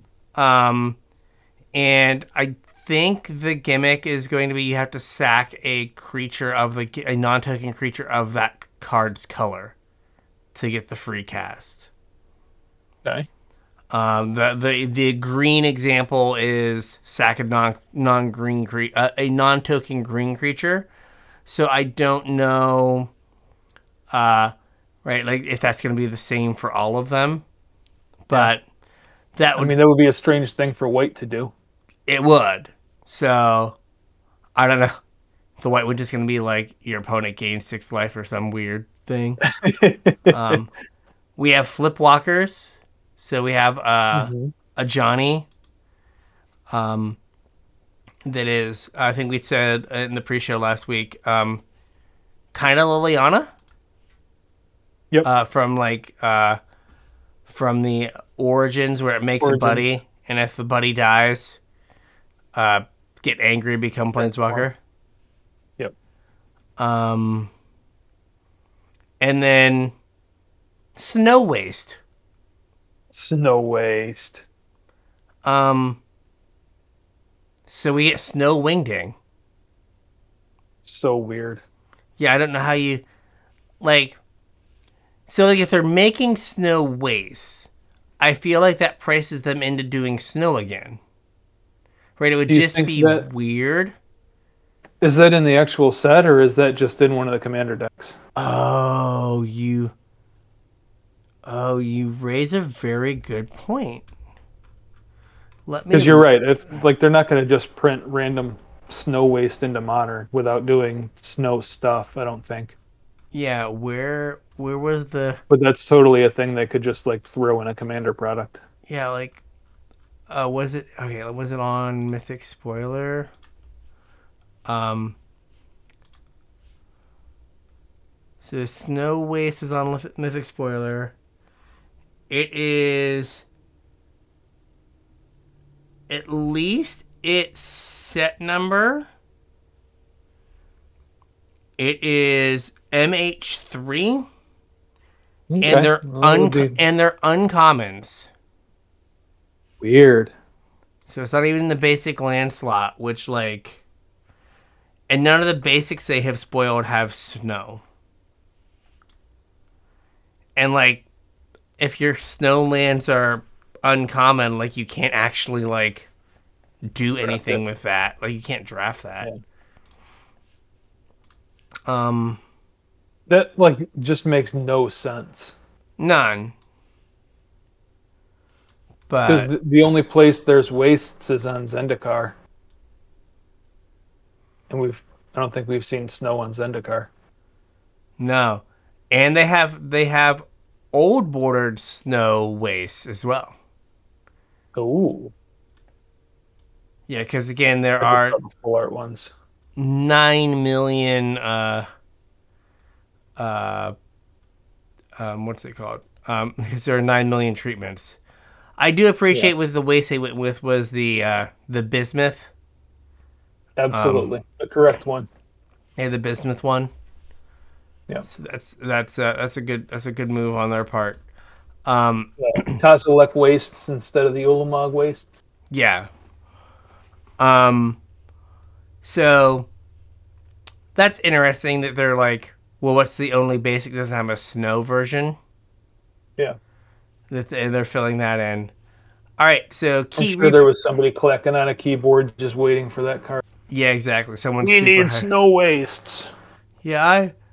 And I think the gimmick is going to be you have to sack a creature of a non-token creature of that card's color to get the free cast. Okay. The green example is sack a non-green a non-token green creature. So I don't know, right? Like if that's going to be the same for all of them, but that would. I mean, that would be a strange thing for white to do. It would. So I don't know. The white one just going to be like your opponent gains 6 life or some weird thing. We have flip walkers. So we have a Johnny. That is, I think we said in the pre-show last week, kind of Liliana. Yep. From the Origins where it makes a buddy, and if the buddy dies, get angry, become Planeswalker. Yep. And then Snow Waste. Snow Waste. So we get Snow Wingding. So weird. Yeah, I don't know how you like. So like if they're making Snow Waste, I feel like that prices them into doing snow again. Right? It would just be weird. Is that in the actual set, or is that just in one of the commander decks? Oh, you raise a very good point. Because you're right. If like they're not going to just print random Snow Waste into Modern without doing snow stuff, I don't think. Yeah, where was the? But that's totally a thing they could just like throw in a commander product. Yeah, like, was it okay? Was it on Mythic Spoiler? So Snow Waste is on Mythic Spoiler. It is at least its set number. It is MH3, okay. And they're uncommons. Weird. So it's not even the basic land slot, which like, and none of the basics they have spoiled have snow. And like, if your snow lands are uncommon, like you can't actually like do anything with that. Like you can't draft that. Yeah. That like just makes no sense. None. But because the only place there's wastes is on Zendikar, and I don't think we've seen snow on Zendikar. No, and they have old bordered snow wastes as well. Ooh. Yeah, because again, there are full art ones. 9 million. What's it called? Because there are 9 million treatments. I do appreciate with the waste they went with was the bismuth. Absolutely, the correct one. Yeah, the bismuth one. Yeah, so that's a good move on their part. Kozilek wastes instead of the Ulamog wastes. Yeah. So that's interesting that they're like Well, what's the only basic that doesn't have a snow version? Yeah. They're filling that in. All right, so I'm sure there was somebody clacking on a keyboard just waiting for that card. Yeah, exactly. Someone's We super need snow wastes. Yeah,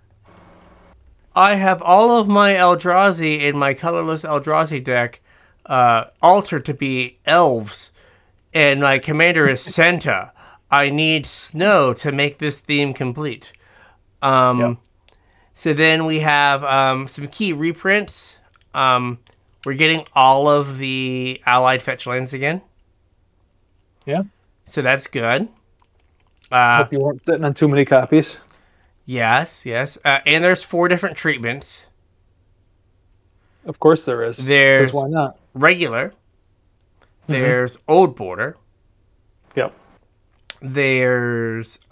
I have all of my Eldrazi in my colorless Eldrazi deck altered to be elves, and my commander is Santa. I need snow to make this theme complete. Yep. So then we have some key reprints. We're getting all of the allied fetch lands again, Yeah. so that's good. Hope you weren't sitting on too many copies. Yes. And there's 4 different treatments. Of course there is. 'Cause There's why not? regular. There's old border. Yep. There's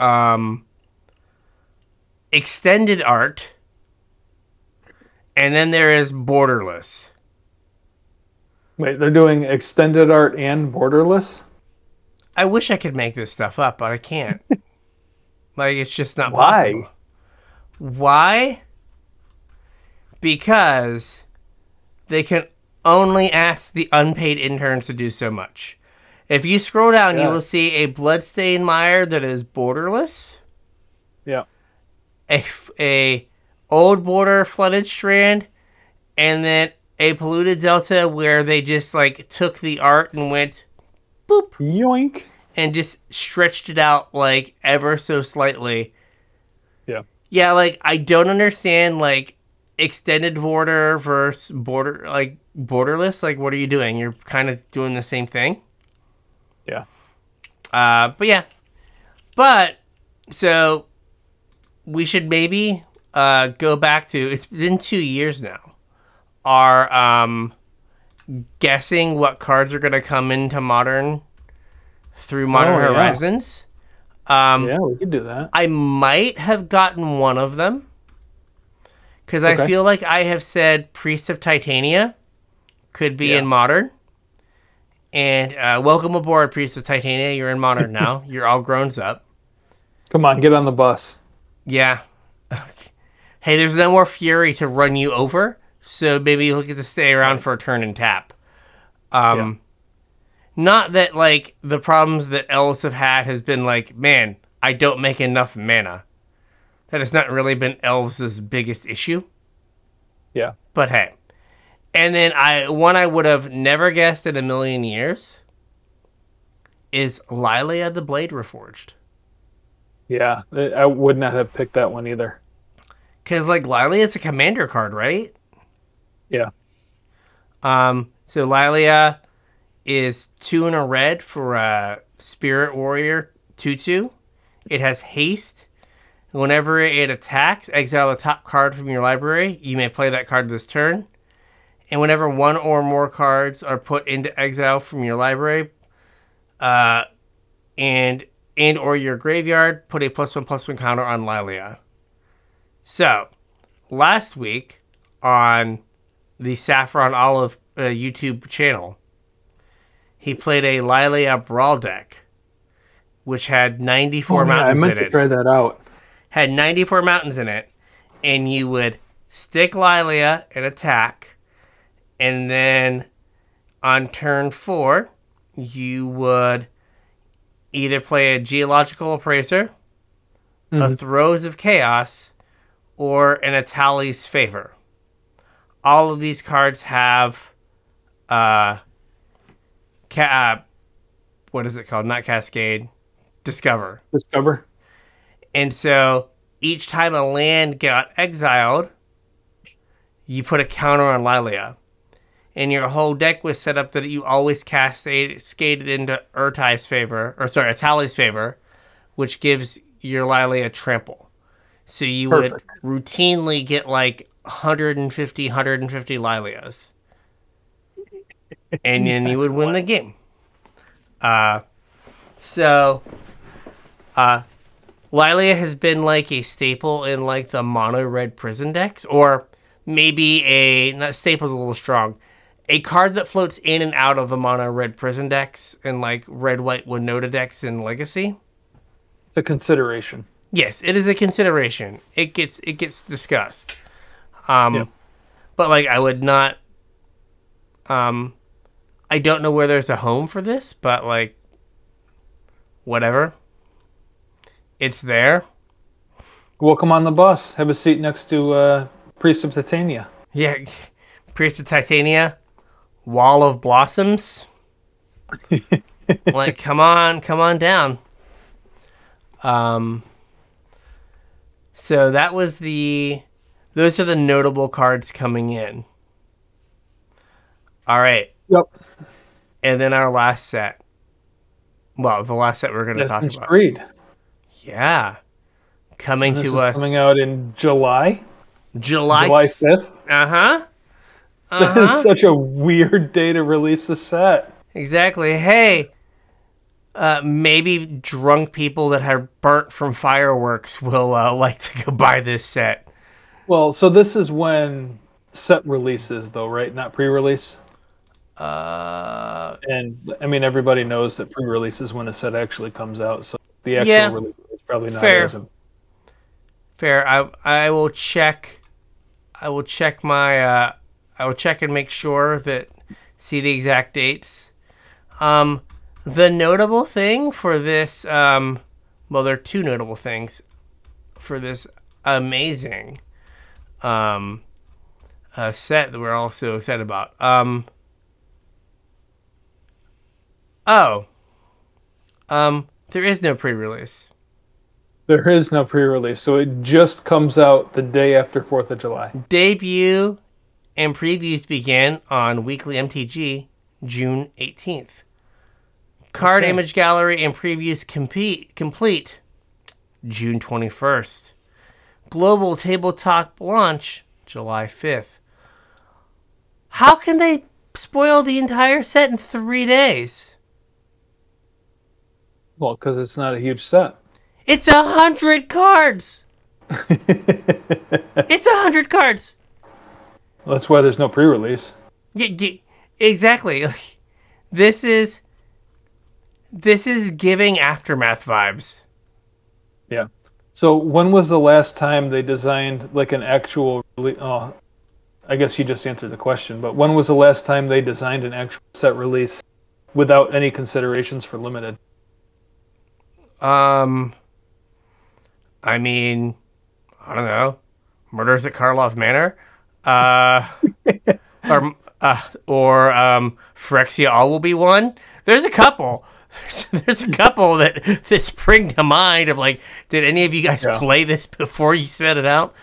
extended art. And then there is borderless. Wait, they're doing extended art and borderless? I wish I could make this stuff up, but I can't. Like, it's just not Why? possible. Why? Because they can only ask the unpaid interns to do so much. If you scroll down, you will see a Bloodstained Mire that is borderless. Yeah. A old border Flooded Strand, and then a Polluted Delta where they just like took the art and went boop Yoink. and just stretched it out like ever so slightly. Yeah. Yeah, like I don't understand like extended border versus border like borderless. Like what are you doing? You're kind of doing the same thing. Yeah. But yeah. But so we should maybe go back to, it's been 2 years now, our guessing what cards are going to come into Modern through Modern Horizons. Yeah, we could do that. I might have gotten one of them because I feel like I have said Priest of Titania could be in Modern. And welcome aboard, Priest of Titania. You're in Modern now. You're all grown up. Come on, get on the bus. Yeah. Hey, there's no more Fury to run you over, so maybe you'll get to stay around for a turn and tap. Not that, like, the problems that elves have had has been like, man, I don't make enough mana. That has not really been elves' biggest issue. Yeah. But hey. And then one I would have never guessed in a million years is Lilia the Blade Reforged. Yeah, I would not have picked that one either. Because, like, Lilia is a commander card, right? Yeah. So Lilia is 2 and a red for a Spirit Warrior 2/2. It has haste. Whenever it attacks, exile the top card from your library. You may play that card this turn. And whenever 1 or more cards are put into exile from your library, and or your graveyard, put a +1/+1 counter on Lilia. So, last week on the Saffron Olive YouTube channel, he played a Lilia Brawl deck, which had 94 mountains in it. I meant to try that out. Had 94 mountains in it, and you would stick Lilia and attack, and then on turn 4, you would either play a Geological Appraiser, a Throes of Chaos, or an Atali's Favor. All of these cards have, what is it called? Not Cascade. Discover. And so each time a land got exiled, you put a counter on Lilia. And your whole deck was set up that you always cascaded into Atali's Favor, which gives your Lilia trample. So you would routinely get like 150 Lilias. And then you would win the game. Lilia has been like a staple in like the mono red prison decks, or maybe not staple's a little strong. A card that floats in and out of the mono red prison decks and like red white Winota decks in Legacy. It's a consideration. Yes, it is a consideration. It gets discussed. But like I would not I don't know where there's a home for this, but like whatever. It's there. Welcome on the bus. Have a seat next to Priest of Titania. Yeah. Priest of Titania, Wall of Blossoms. Like come on down. So that was those are the notable cards coming in. All right. Yep. And then our last set. Well, the last set we're going to talk Assassin's about. Creed. Yeah. Coming This to is us. coming out in July. July 5th. Uh-huh. That is such a weird day to release a set. Exactly. Hey, maybe drunk people that have burnt from fireworks will like to go buy this set. Well, so this is when set releases, though, right? Not pre-release? And, I mean, everybody knows that pre-release is when a set actually comes out, so the actual release is probably not fair. as... Fair. I will check. I will check my... I will check and make sure that... See the exact dates. The notable thing for this... well, there are two notable things for this amazing set that we're all so excited about. There is no pre-release. There is no pre-release, so it just comes out the day after 4th of July. Debut and previews begin on Weekly MTG, June 18th. Card image gallery and previews complete June 21st. Global tabletop launch, July 5th. How can they spoil the entire set in 3 days? Well, because it's not a huge set. It's 100 cards! It's 100 cards! Well, that's why there's no pre-release. Yeah, exactly. This is giving Aftermath vibes. Yeah. So when was the last time they designed like an actual... Oh, I guess you just answered the question, but when was the last time they designed an actual set release without any considerations for limited? I mean, I don't know. Murders at Karlov Manor? or Phyrexia All Will Be One? There's a couple. There's a couple that spring to mind of like, did any of you guys play this before you set it out?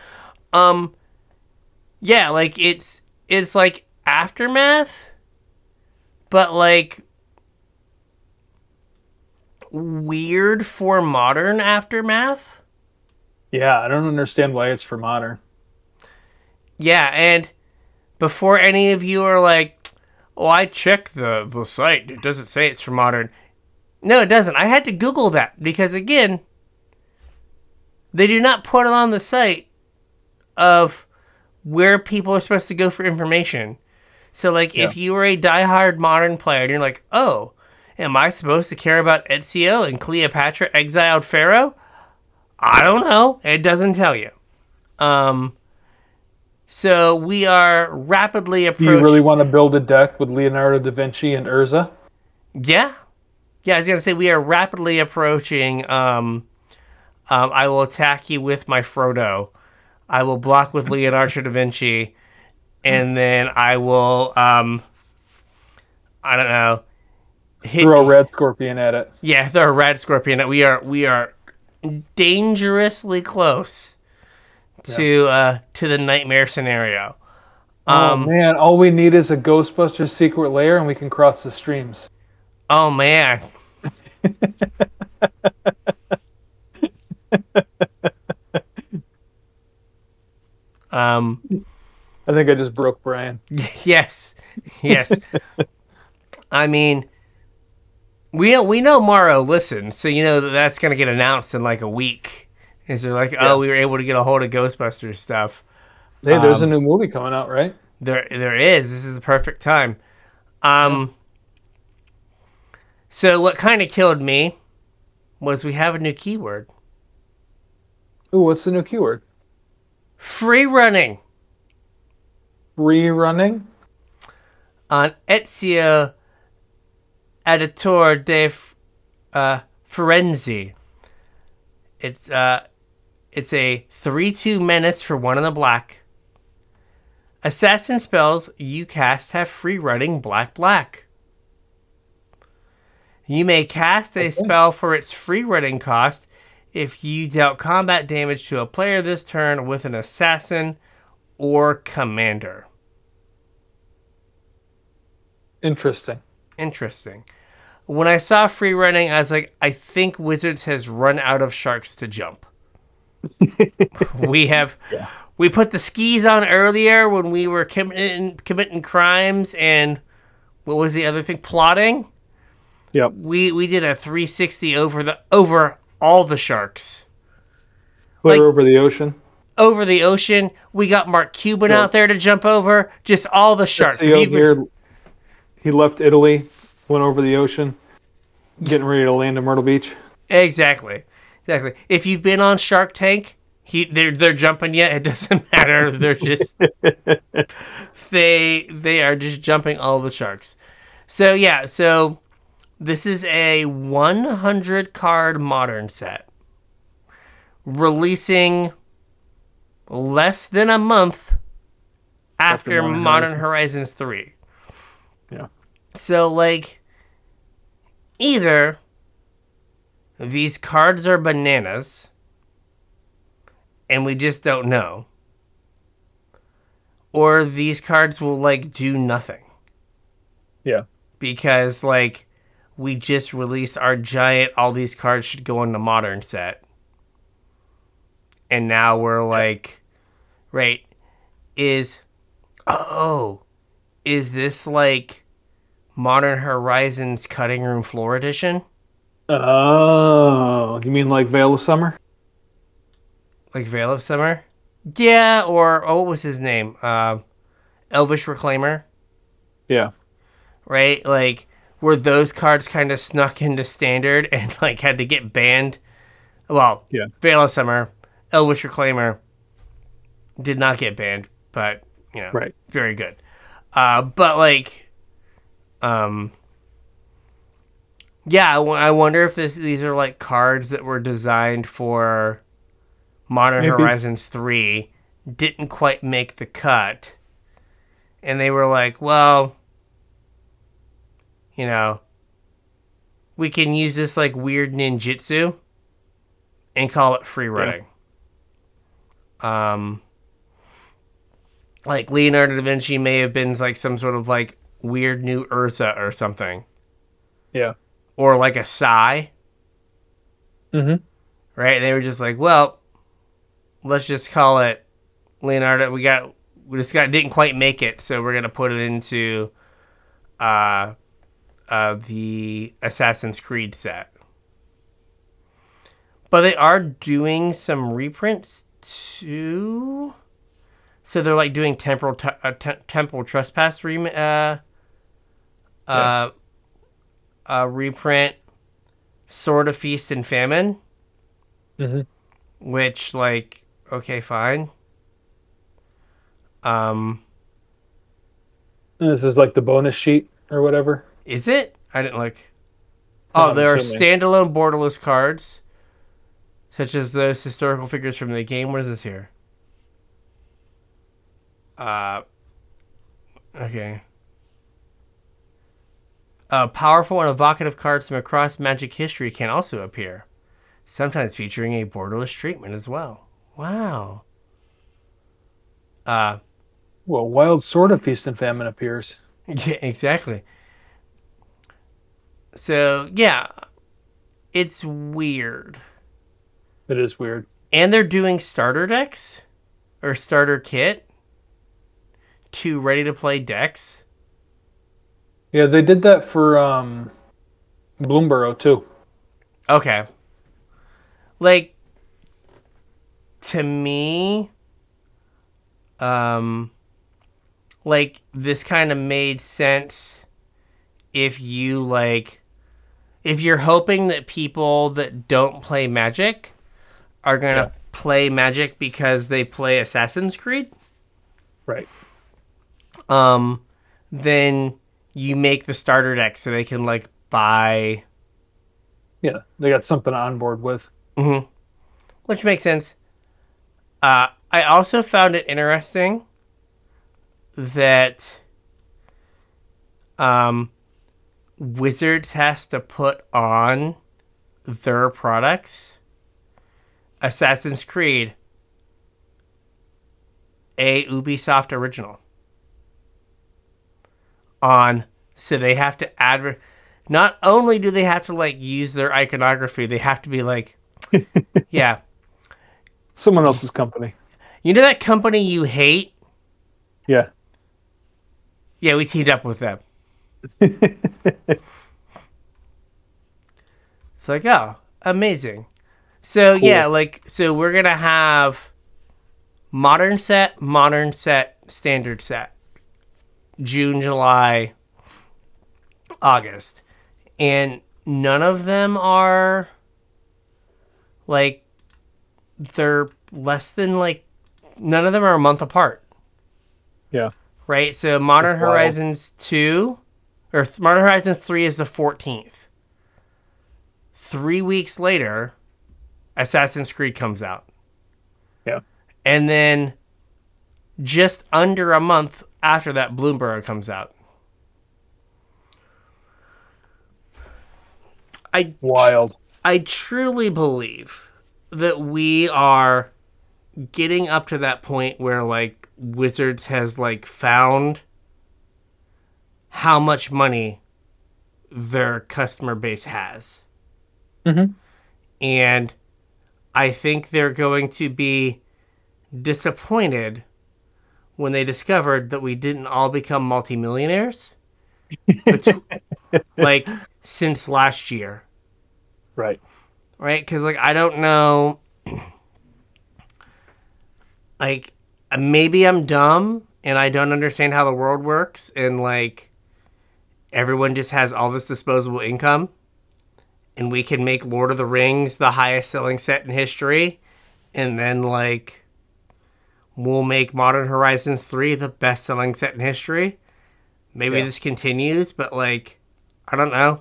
Yeah, like it's like Aftermath, but like weird for modern Aftermath. Yeah, I don't understand why it's for modern. Yeah, and before any of you are like, oh, I checked the site, it doesn't say it's for modern. No, it doesn't. I had to Google that because, again, they do not put it on the site of where people are supposed to go for information. So, like, if you are a diehard modern player and you're like, oh, am I supposed to care about Ezio and Cleopatra exiled pharaoh? I don't know. It doesn't tell you. So we are rapidly approaching... Do you really want to build a deck with Leonardo da Vinci and Urza? Yeah. Yeah, I was going to say we are rapidly approaching... I will attack you with my Frodo. I will block with Leonardo da Vinci. And then I will... I don't know... Throw a Red Scorpion at it. Yeah, throw a Red Scorpion. We are dangerously close to the nightmare scenario. Oh man, all we need is a Ghostbusters secret lair and we can cross the streams. Oh man. I think I just broke Brian. Yes. I mean, we know Morrow listens, so you know that's going to get announced in like a week. Is they're like, oh, we were able to get a hold of Ghostbusters stuff. Hey, there's a new movie coming out, right? There is. This is the perfect time. So what kind of killed me was we have a new keyword. Ooh, what's the new keyword? Free running Free running? on Ezio Auditore de Firenze. It's a 3/2 menace for 1 in the black. Assassin spells you cast have free running black. You may cast a spell for its free running cost if you dealt combat damage to a player this turn with an assassin or commander. Interesting. Interesting. When I saw free running, I was like, I think Wizards has run out of sharks to jump. We put the skis on earlier when we were committing crimes and what was the other thing? Plotting. Yep. We did a 360 over all the sharks. Clear over the ocean. Over the ocean. We got Mark Cuban out there to jump over. Just all the sharks. He left Italy, went over the ocean, getting ready to land in Myrtle Beach. Exactly. If you've been on Shark Tank, they're jumping you. It doesn't matter. They're just they are just jumping all the sharks. So yeah. So this is a 100 card modern set, releasing less than a month after Modern Horizons 3. Yeah. So, like, either these cards are bananas and we just don't know, or these cards will, like, do nothing. Yeah. Because, like, we just released our giant, all these cards should go in the modern set. And now we're like, right, is this like Modern Horizons Cutting Room Floor Edition? Oh, you mean like Veil of Summer? Like Veil of Summer? Yeah, or what was his name? Elvish Reclaimer? Yeah. Right? Like, where those cards kind of snuck into Standard and like had to get banned. Well, yeah. Veil of Summer, Elvish Reclaimer did not get banned, but, you know, right. Very good. But, like, yeah, I wonder if these are, like, cards that were designed for Modern Horizons 3, didn't quite make the cut, and they were like, well, you know, we can use this, like, weird ninjutsu and call it free running. Yeah. Like, Leonardo da Vinci may have been, like, some sort of, like, weird new Urza or something. Yeah. Or, like, a Psy. Mm-hmm. Right? They were just like, well, let's just call it Leonardo. Didn't quite make it, so we're going to put it into the Assassin's Creed set. But they are doing some reprints, too. So they're like doing Temple Trespass reprint, Sword of Feast and Famine, which, like, okay, fine. This is like the bonus sheet or whatever. Is it? I didn't look. Oh, there are standalone borderless cards, such as those historical figures from the game. What is this here? Okay. Powerful and evocative cards from across Magic history can also appear, sometimes featuring a borderless treatment as well. Wow. Well, Wild Sword of Feast and Famine appears. Yeah, exactly. So, yeah, it's weird. It is weird. And they're doing starter decks or starter kit. 2 ready-to-play decks. Yeah, they did that for Bloomborough, too. Okay. Like, to me, like, this kind of made sense if you, like, if you're hoping that people that don't play Magic are going to play Magic because they play Assassin's Creed, Right. then you make the starter deck so they can like buy, Yeah, they got something on board with. which makes sense. I also found it interesting that Wizards has to put on their products Assassin's Creed, a Ubisoft original. So they have to not only do they have to like use their iconography, they have to be like, yeah, Someone else's company. you know that company you hate? Yeah. Yeah, we teamed up with them. It's like, oh, amazing. So Cool. yeah, so we're gonna have modern set, standard set, June, July, August, and none of them are like they're less than like none of them are a month apart. Yeah. Right? So Modern That's wild. Horizons 2 or Modern Horizons 3 is the 14th. 3 weeks later, Assassin's Creed comes out. Yeah. And then just under a month after that, Bloomberg comes out. Wild. I truly believe that we are getting up to that point where like Wizards has like found how much money their customer base has. And I think they're going to be disappointed when they discovered that we didn't all become multimillionaires like since last year. Right. Right? Because like I don't know, like maybe I'm dumb and I don't understand how the world works, and like everyone just has all this disposable income, and we can make Lord of the Rings the highest selling set in history, and then like we'll make Modern Horizons 3 the best selling set in history. Maybe this continues, but like I don't know.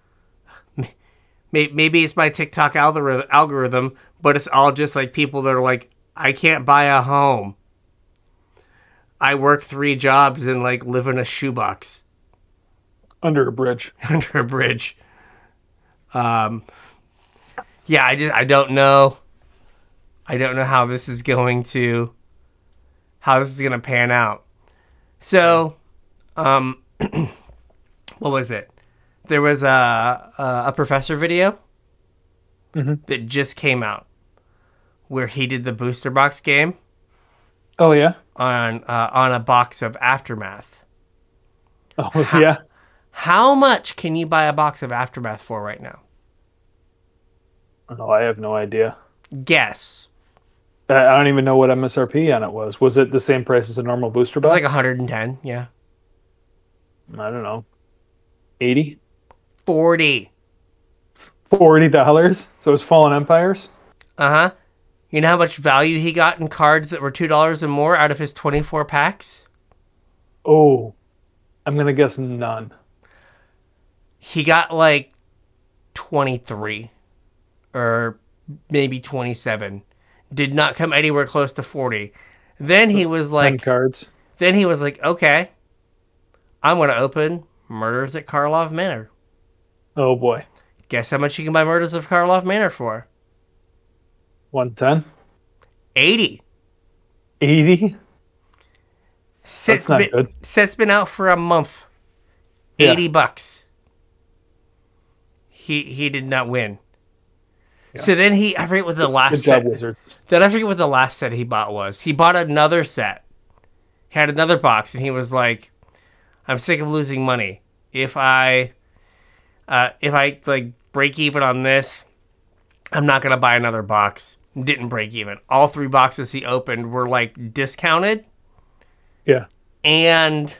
Maybe it's my TikTok algorithm, but it's all just like people that are like, I can't buy a home. I work 3 jobs and like live in a shoebox Under a bridge. under a bridge. Yeah, I don't know. I don't know how this is going to pan out. So, what was it? There was a professor video that just came out where he did the booster box game Oh yeah. on a box of Aftermath. Oh yeah. How much can you buy a box of Aftermath for right now? Oh, I have no idea. Guess. I don't even know what MSRP on it was. Was it the same price as a normal booster It's box? like 110, yeah. I don't know. 80? 40. $40? So it's Fallen Empires? Uh-huh. You know how much value he got in cards that were $2 and more out of his 24 packs? Oh, I'm going to guess none. He got like 23 or maybe 27. Did not come anywhere close to 40. Then he was 10 like, cards. okay, I'm going to open Murders at Karlov Manor. Oh boy. Guess how much you can buy Murders of Karlov Manor for? 110? 80. 80? That's not good. Set's been out for a month. Yeah. $80. He did not win. Yeah. So then I forget what the last set. Good job, Wizard. Then I forget what the last set he bought was. He bought another set. He had another box, and he was like, "I'm sick of losing money. If I like break even on this, I'm not gonna buy another box." Didn't break even. All 3 boxes he opened were like discounted. Yeah. And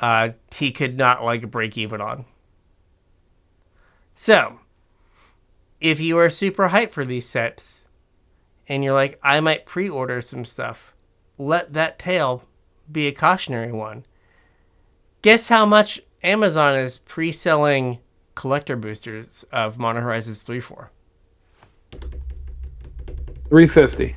he could not like break even on. So if you are super hyped for these sets and you're like, I might pre-order some stuff, let that tale be a cautionary one. Guess how much Amazon is pre-selling collector boosters of Modern Horizons 3 for? $350.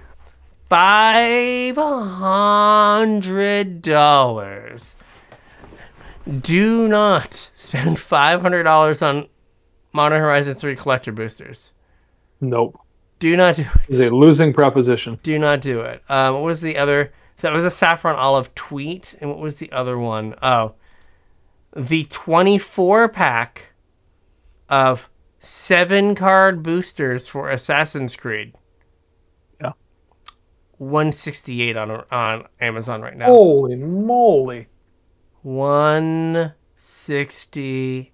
$500. Do not spend $500 on Modern Horizon 3 collector boosters. Nope. Do not do it. It's a losing proposition. Do not do it. What was the other? So that was a Saffron Olive tweet. And what was the other one? Oh, the 24-pack of 7-card boosters for Assassin's Creed. Yeah. $168 on Amazon right now. Holy moly. $168.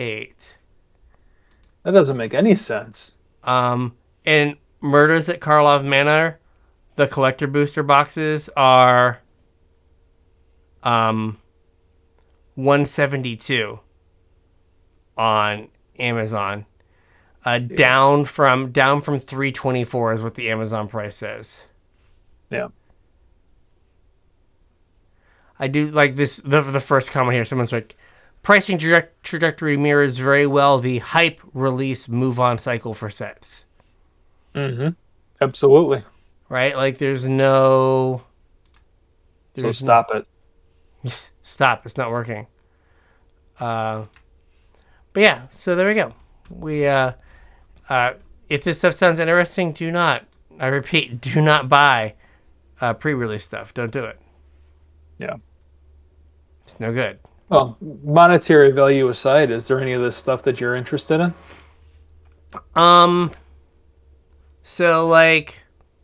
That doesn't make any sense. And Murders at Karlov Manor, the collector booster boxes are $172 on Amazon. Down from $324 is what the Amazon price says. Yeah. I do like this. The first comment here, someone's like, pricing trajectory mirrors very well the hype release move on cycle for sets. Mm-hmm. Absolutely. Right? Like so stop it. Stop. It's not working. But yeah, so there we go. We if this stuff sounds interesting, do not buy pre-release stuff. Don't do it. Yeah. It's no good. Well, monetary value aside, is there any of this stuff that you're interested in? So like,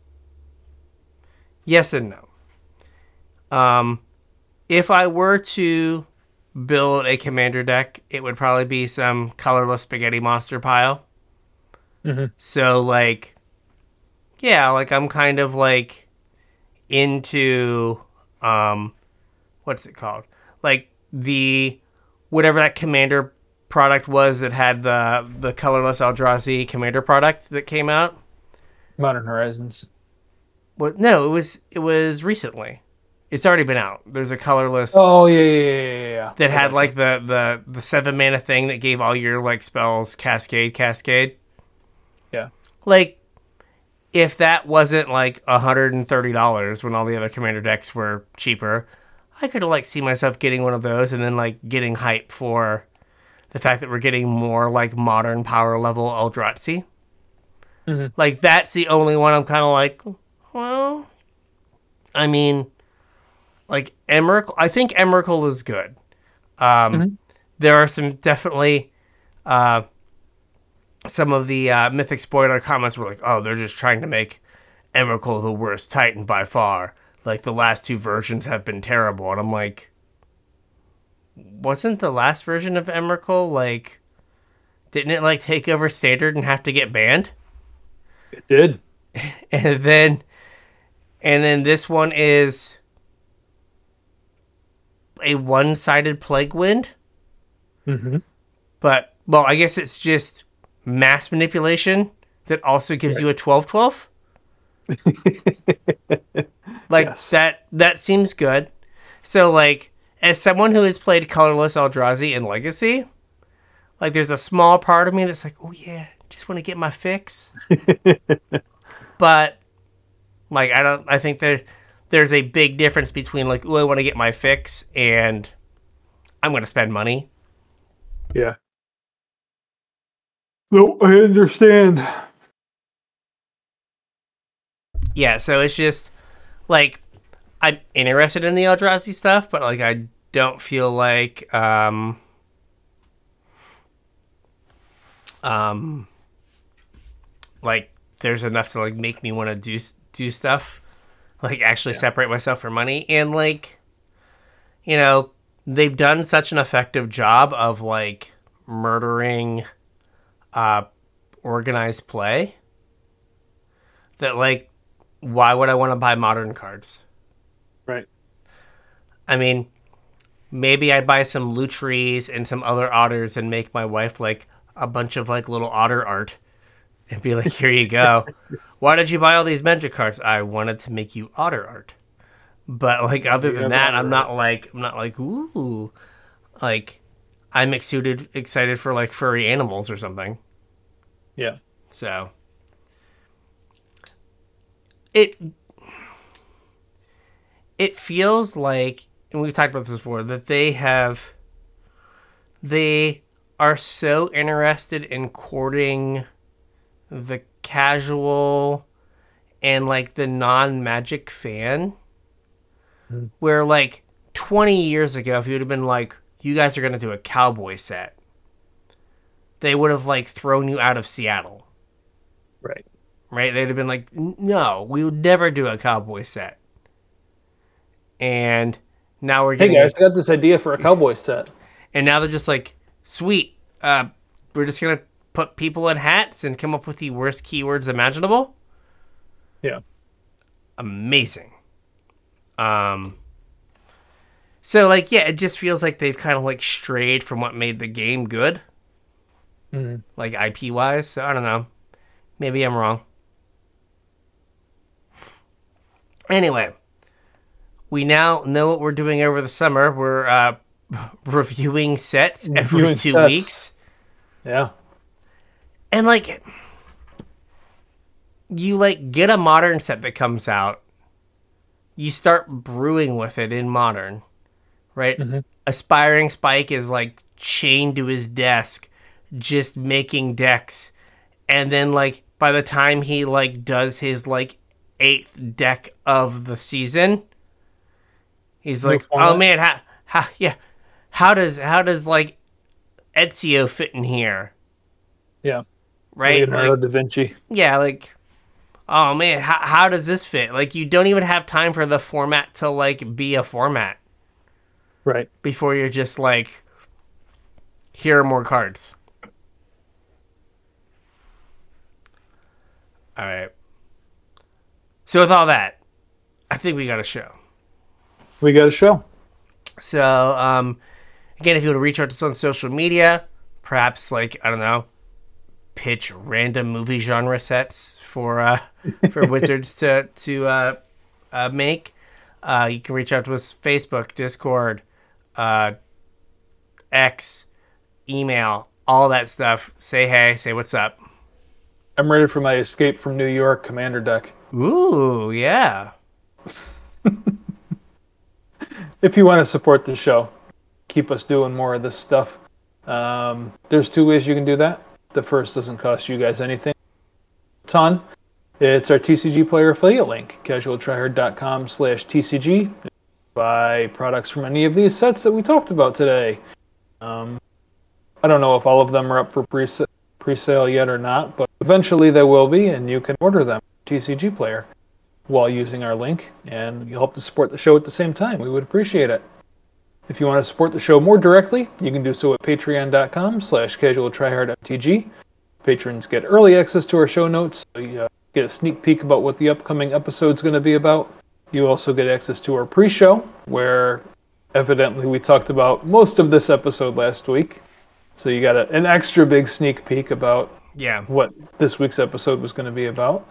yes and no. If I were to build a commander deck, it would probably be some colorless spaghetti monster pile. Mm-hmm. So like, yeah, like I'm kind of like into, what's it called? Like whatever that commander product was that had the colorless Eldrazi commander product that came out. Modern Horizons. Well, no, it was recently. It's already been out. There's a colorless. Oh yeah. That had like the 7-mana thing that gave all your like spells cascade. Yeah. Like, if that wasn't like $130 when all the other commander decks were cheaper, I could like see myself getting one of those and then like getting hype for the fact that we're getting more like modern power level Eldrazi. Mm-hmm. Like that's the only one I'm kind of like, well, I mean, like Emrakul. I think Emrakul is good. There are some definitely some of the Mythic Spoiler comments were like, oh, they're just trying to make Emrakul the worst Titan by far. Like, the last 2 versions have been terrible. And I'm like, wasn't the last version of Emrakul, like, didn't it, like, take over Standard and have to get banned? It did. And then this one is a one-sided Plague Wind. Mm-hmm. But, well, I guess it's just mass manipulation that also gives you a 12/12. Like, yes. that seems good. So, like, as someone who has played colorless Eldrazi in Legacy, like, there's a small part of me that's like, oh, yeah, just want to get my fix. But, like, I think there's a big difference between, like, oh, I want to get my fix and I'm going to spend money. Yeah. No, I understand. Yeah, so it's just, like, I'm interested in the Eldrazi stuff, but, like, I don't feel like, like, there's enough to, like, make me want to do stuff. Like, actually separate myself from money. And, like, you know, they've done such an effective job of, like, murdering organized play that, like, why would I want to buy modern cards? Right. I mean, maybe I'd buy some Lutries and some other otters and make my wife, like, a bunch of, like, little otter art and be like, here you go. Why did you buy all these magic cards? I wanted to make you otter art. But like other than that, I'm not like ooh, like I'm excited for like furry animals or something. Yeah. So it feels like, and we've talked about this before, that they are so interested in courting the casual and like the non-Magic fan, where like 20 years ago, if you would have been like, you guys are going to do a cowboy set, they would have like thrown you out of Seattle. Right. Right? They'd have been like, no, we would never do a cowboy set. And now we're getting... Hey guys, I got this idea for a cowboy set. And now they're just like, sweet, we're just going to put people in hats and come up with the worst keywords imaginable? Yeah. Amazing. So, like, yeah, it just feels like they've kind of, like, strayed from what made the game good. Mm-hmm. Like, IP-wise. So, I don't know. Maybe I'm wrong. Anyway, we now know what we're doing over the summer. We're reviewing sets every 2 weeks. Yeah. And, like, you, like, get a Modern set that comes out. You start brewing with it in Modern, right? Mm-hmm. Aspiring Spike is, like, chained to his desk, just making decks. And then, like, by the time he, like, does his, like, 8th deck of the season, he's like, oh, man, how does, like, Ezio fit in here? Yeah. Right? Leonardo like, da Vinci. Yeah, like, oh, man, how does this fit? Like, you don't even have time for the format to, like, be a format. Right. Before you're just like, here are more cards. All right. So with all that, I think we got a show. We got a show. So, again, if you want to reach out to us on social media, perhaps, like, I don't know, pitch random movie genre sets for Wizards to make, you can reach out to us Facebook, Discord, X, email, all that stuff. Say hey, say what's up. I'm ready for my Escape from New York Commander deck. Ooh, yeah. If you want to support the show, keep us doing more of this stuff, there's 2 ways you can do that. The first doesn't cost you guys anything. Ton. It's our TCG player affiliate link, casualtryhard.com/TCG. Buy products from any of these sets that we talked about today. I don't know if all of them are up for pre-sale yet or not, but eventually they will be, and you can order them TCG player while using our link, and you help to support the show at the same time. We would appreciate it. If you want to support the show more directly, you can do so at patreon.com/casualtryhardmtg. Patrons get early access to our show notes, so you get a sneak peek about what the upcoming episode's going to be about. You also get access to our pre-show, where evidently we talked about most of this episode last week. So you got an extra big sneak peek about what this week's episode was going to be about.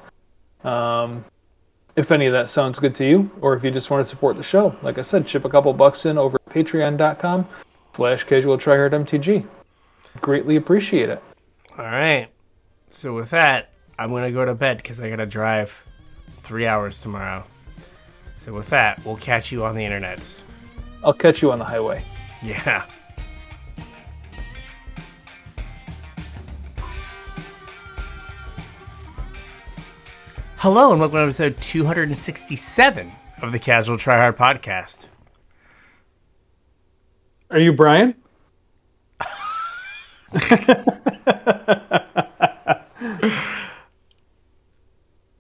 If any of that sounds good to you, or if you just want to support the show, like I said, chip a couple bucks in over at patreon.com/casualtryhardmtg. Greatly appreciate it. All right. So with that, I'm going to go to bed because I got to drive 3 hours tomorrow. So with that, we'll catch you on the internets. I'll catch you on the highway. Yeah. Hello and welcome to episode 267 of the Casual Tryhard Podcast. Are you Brian?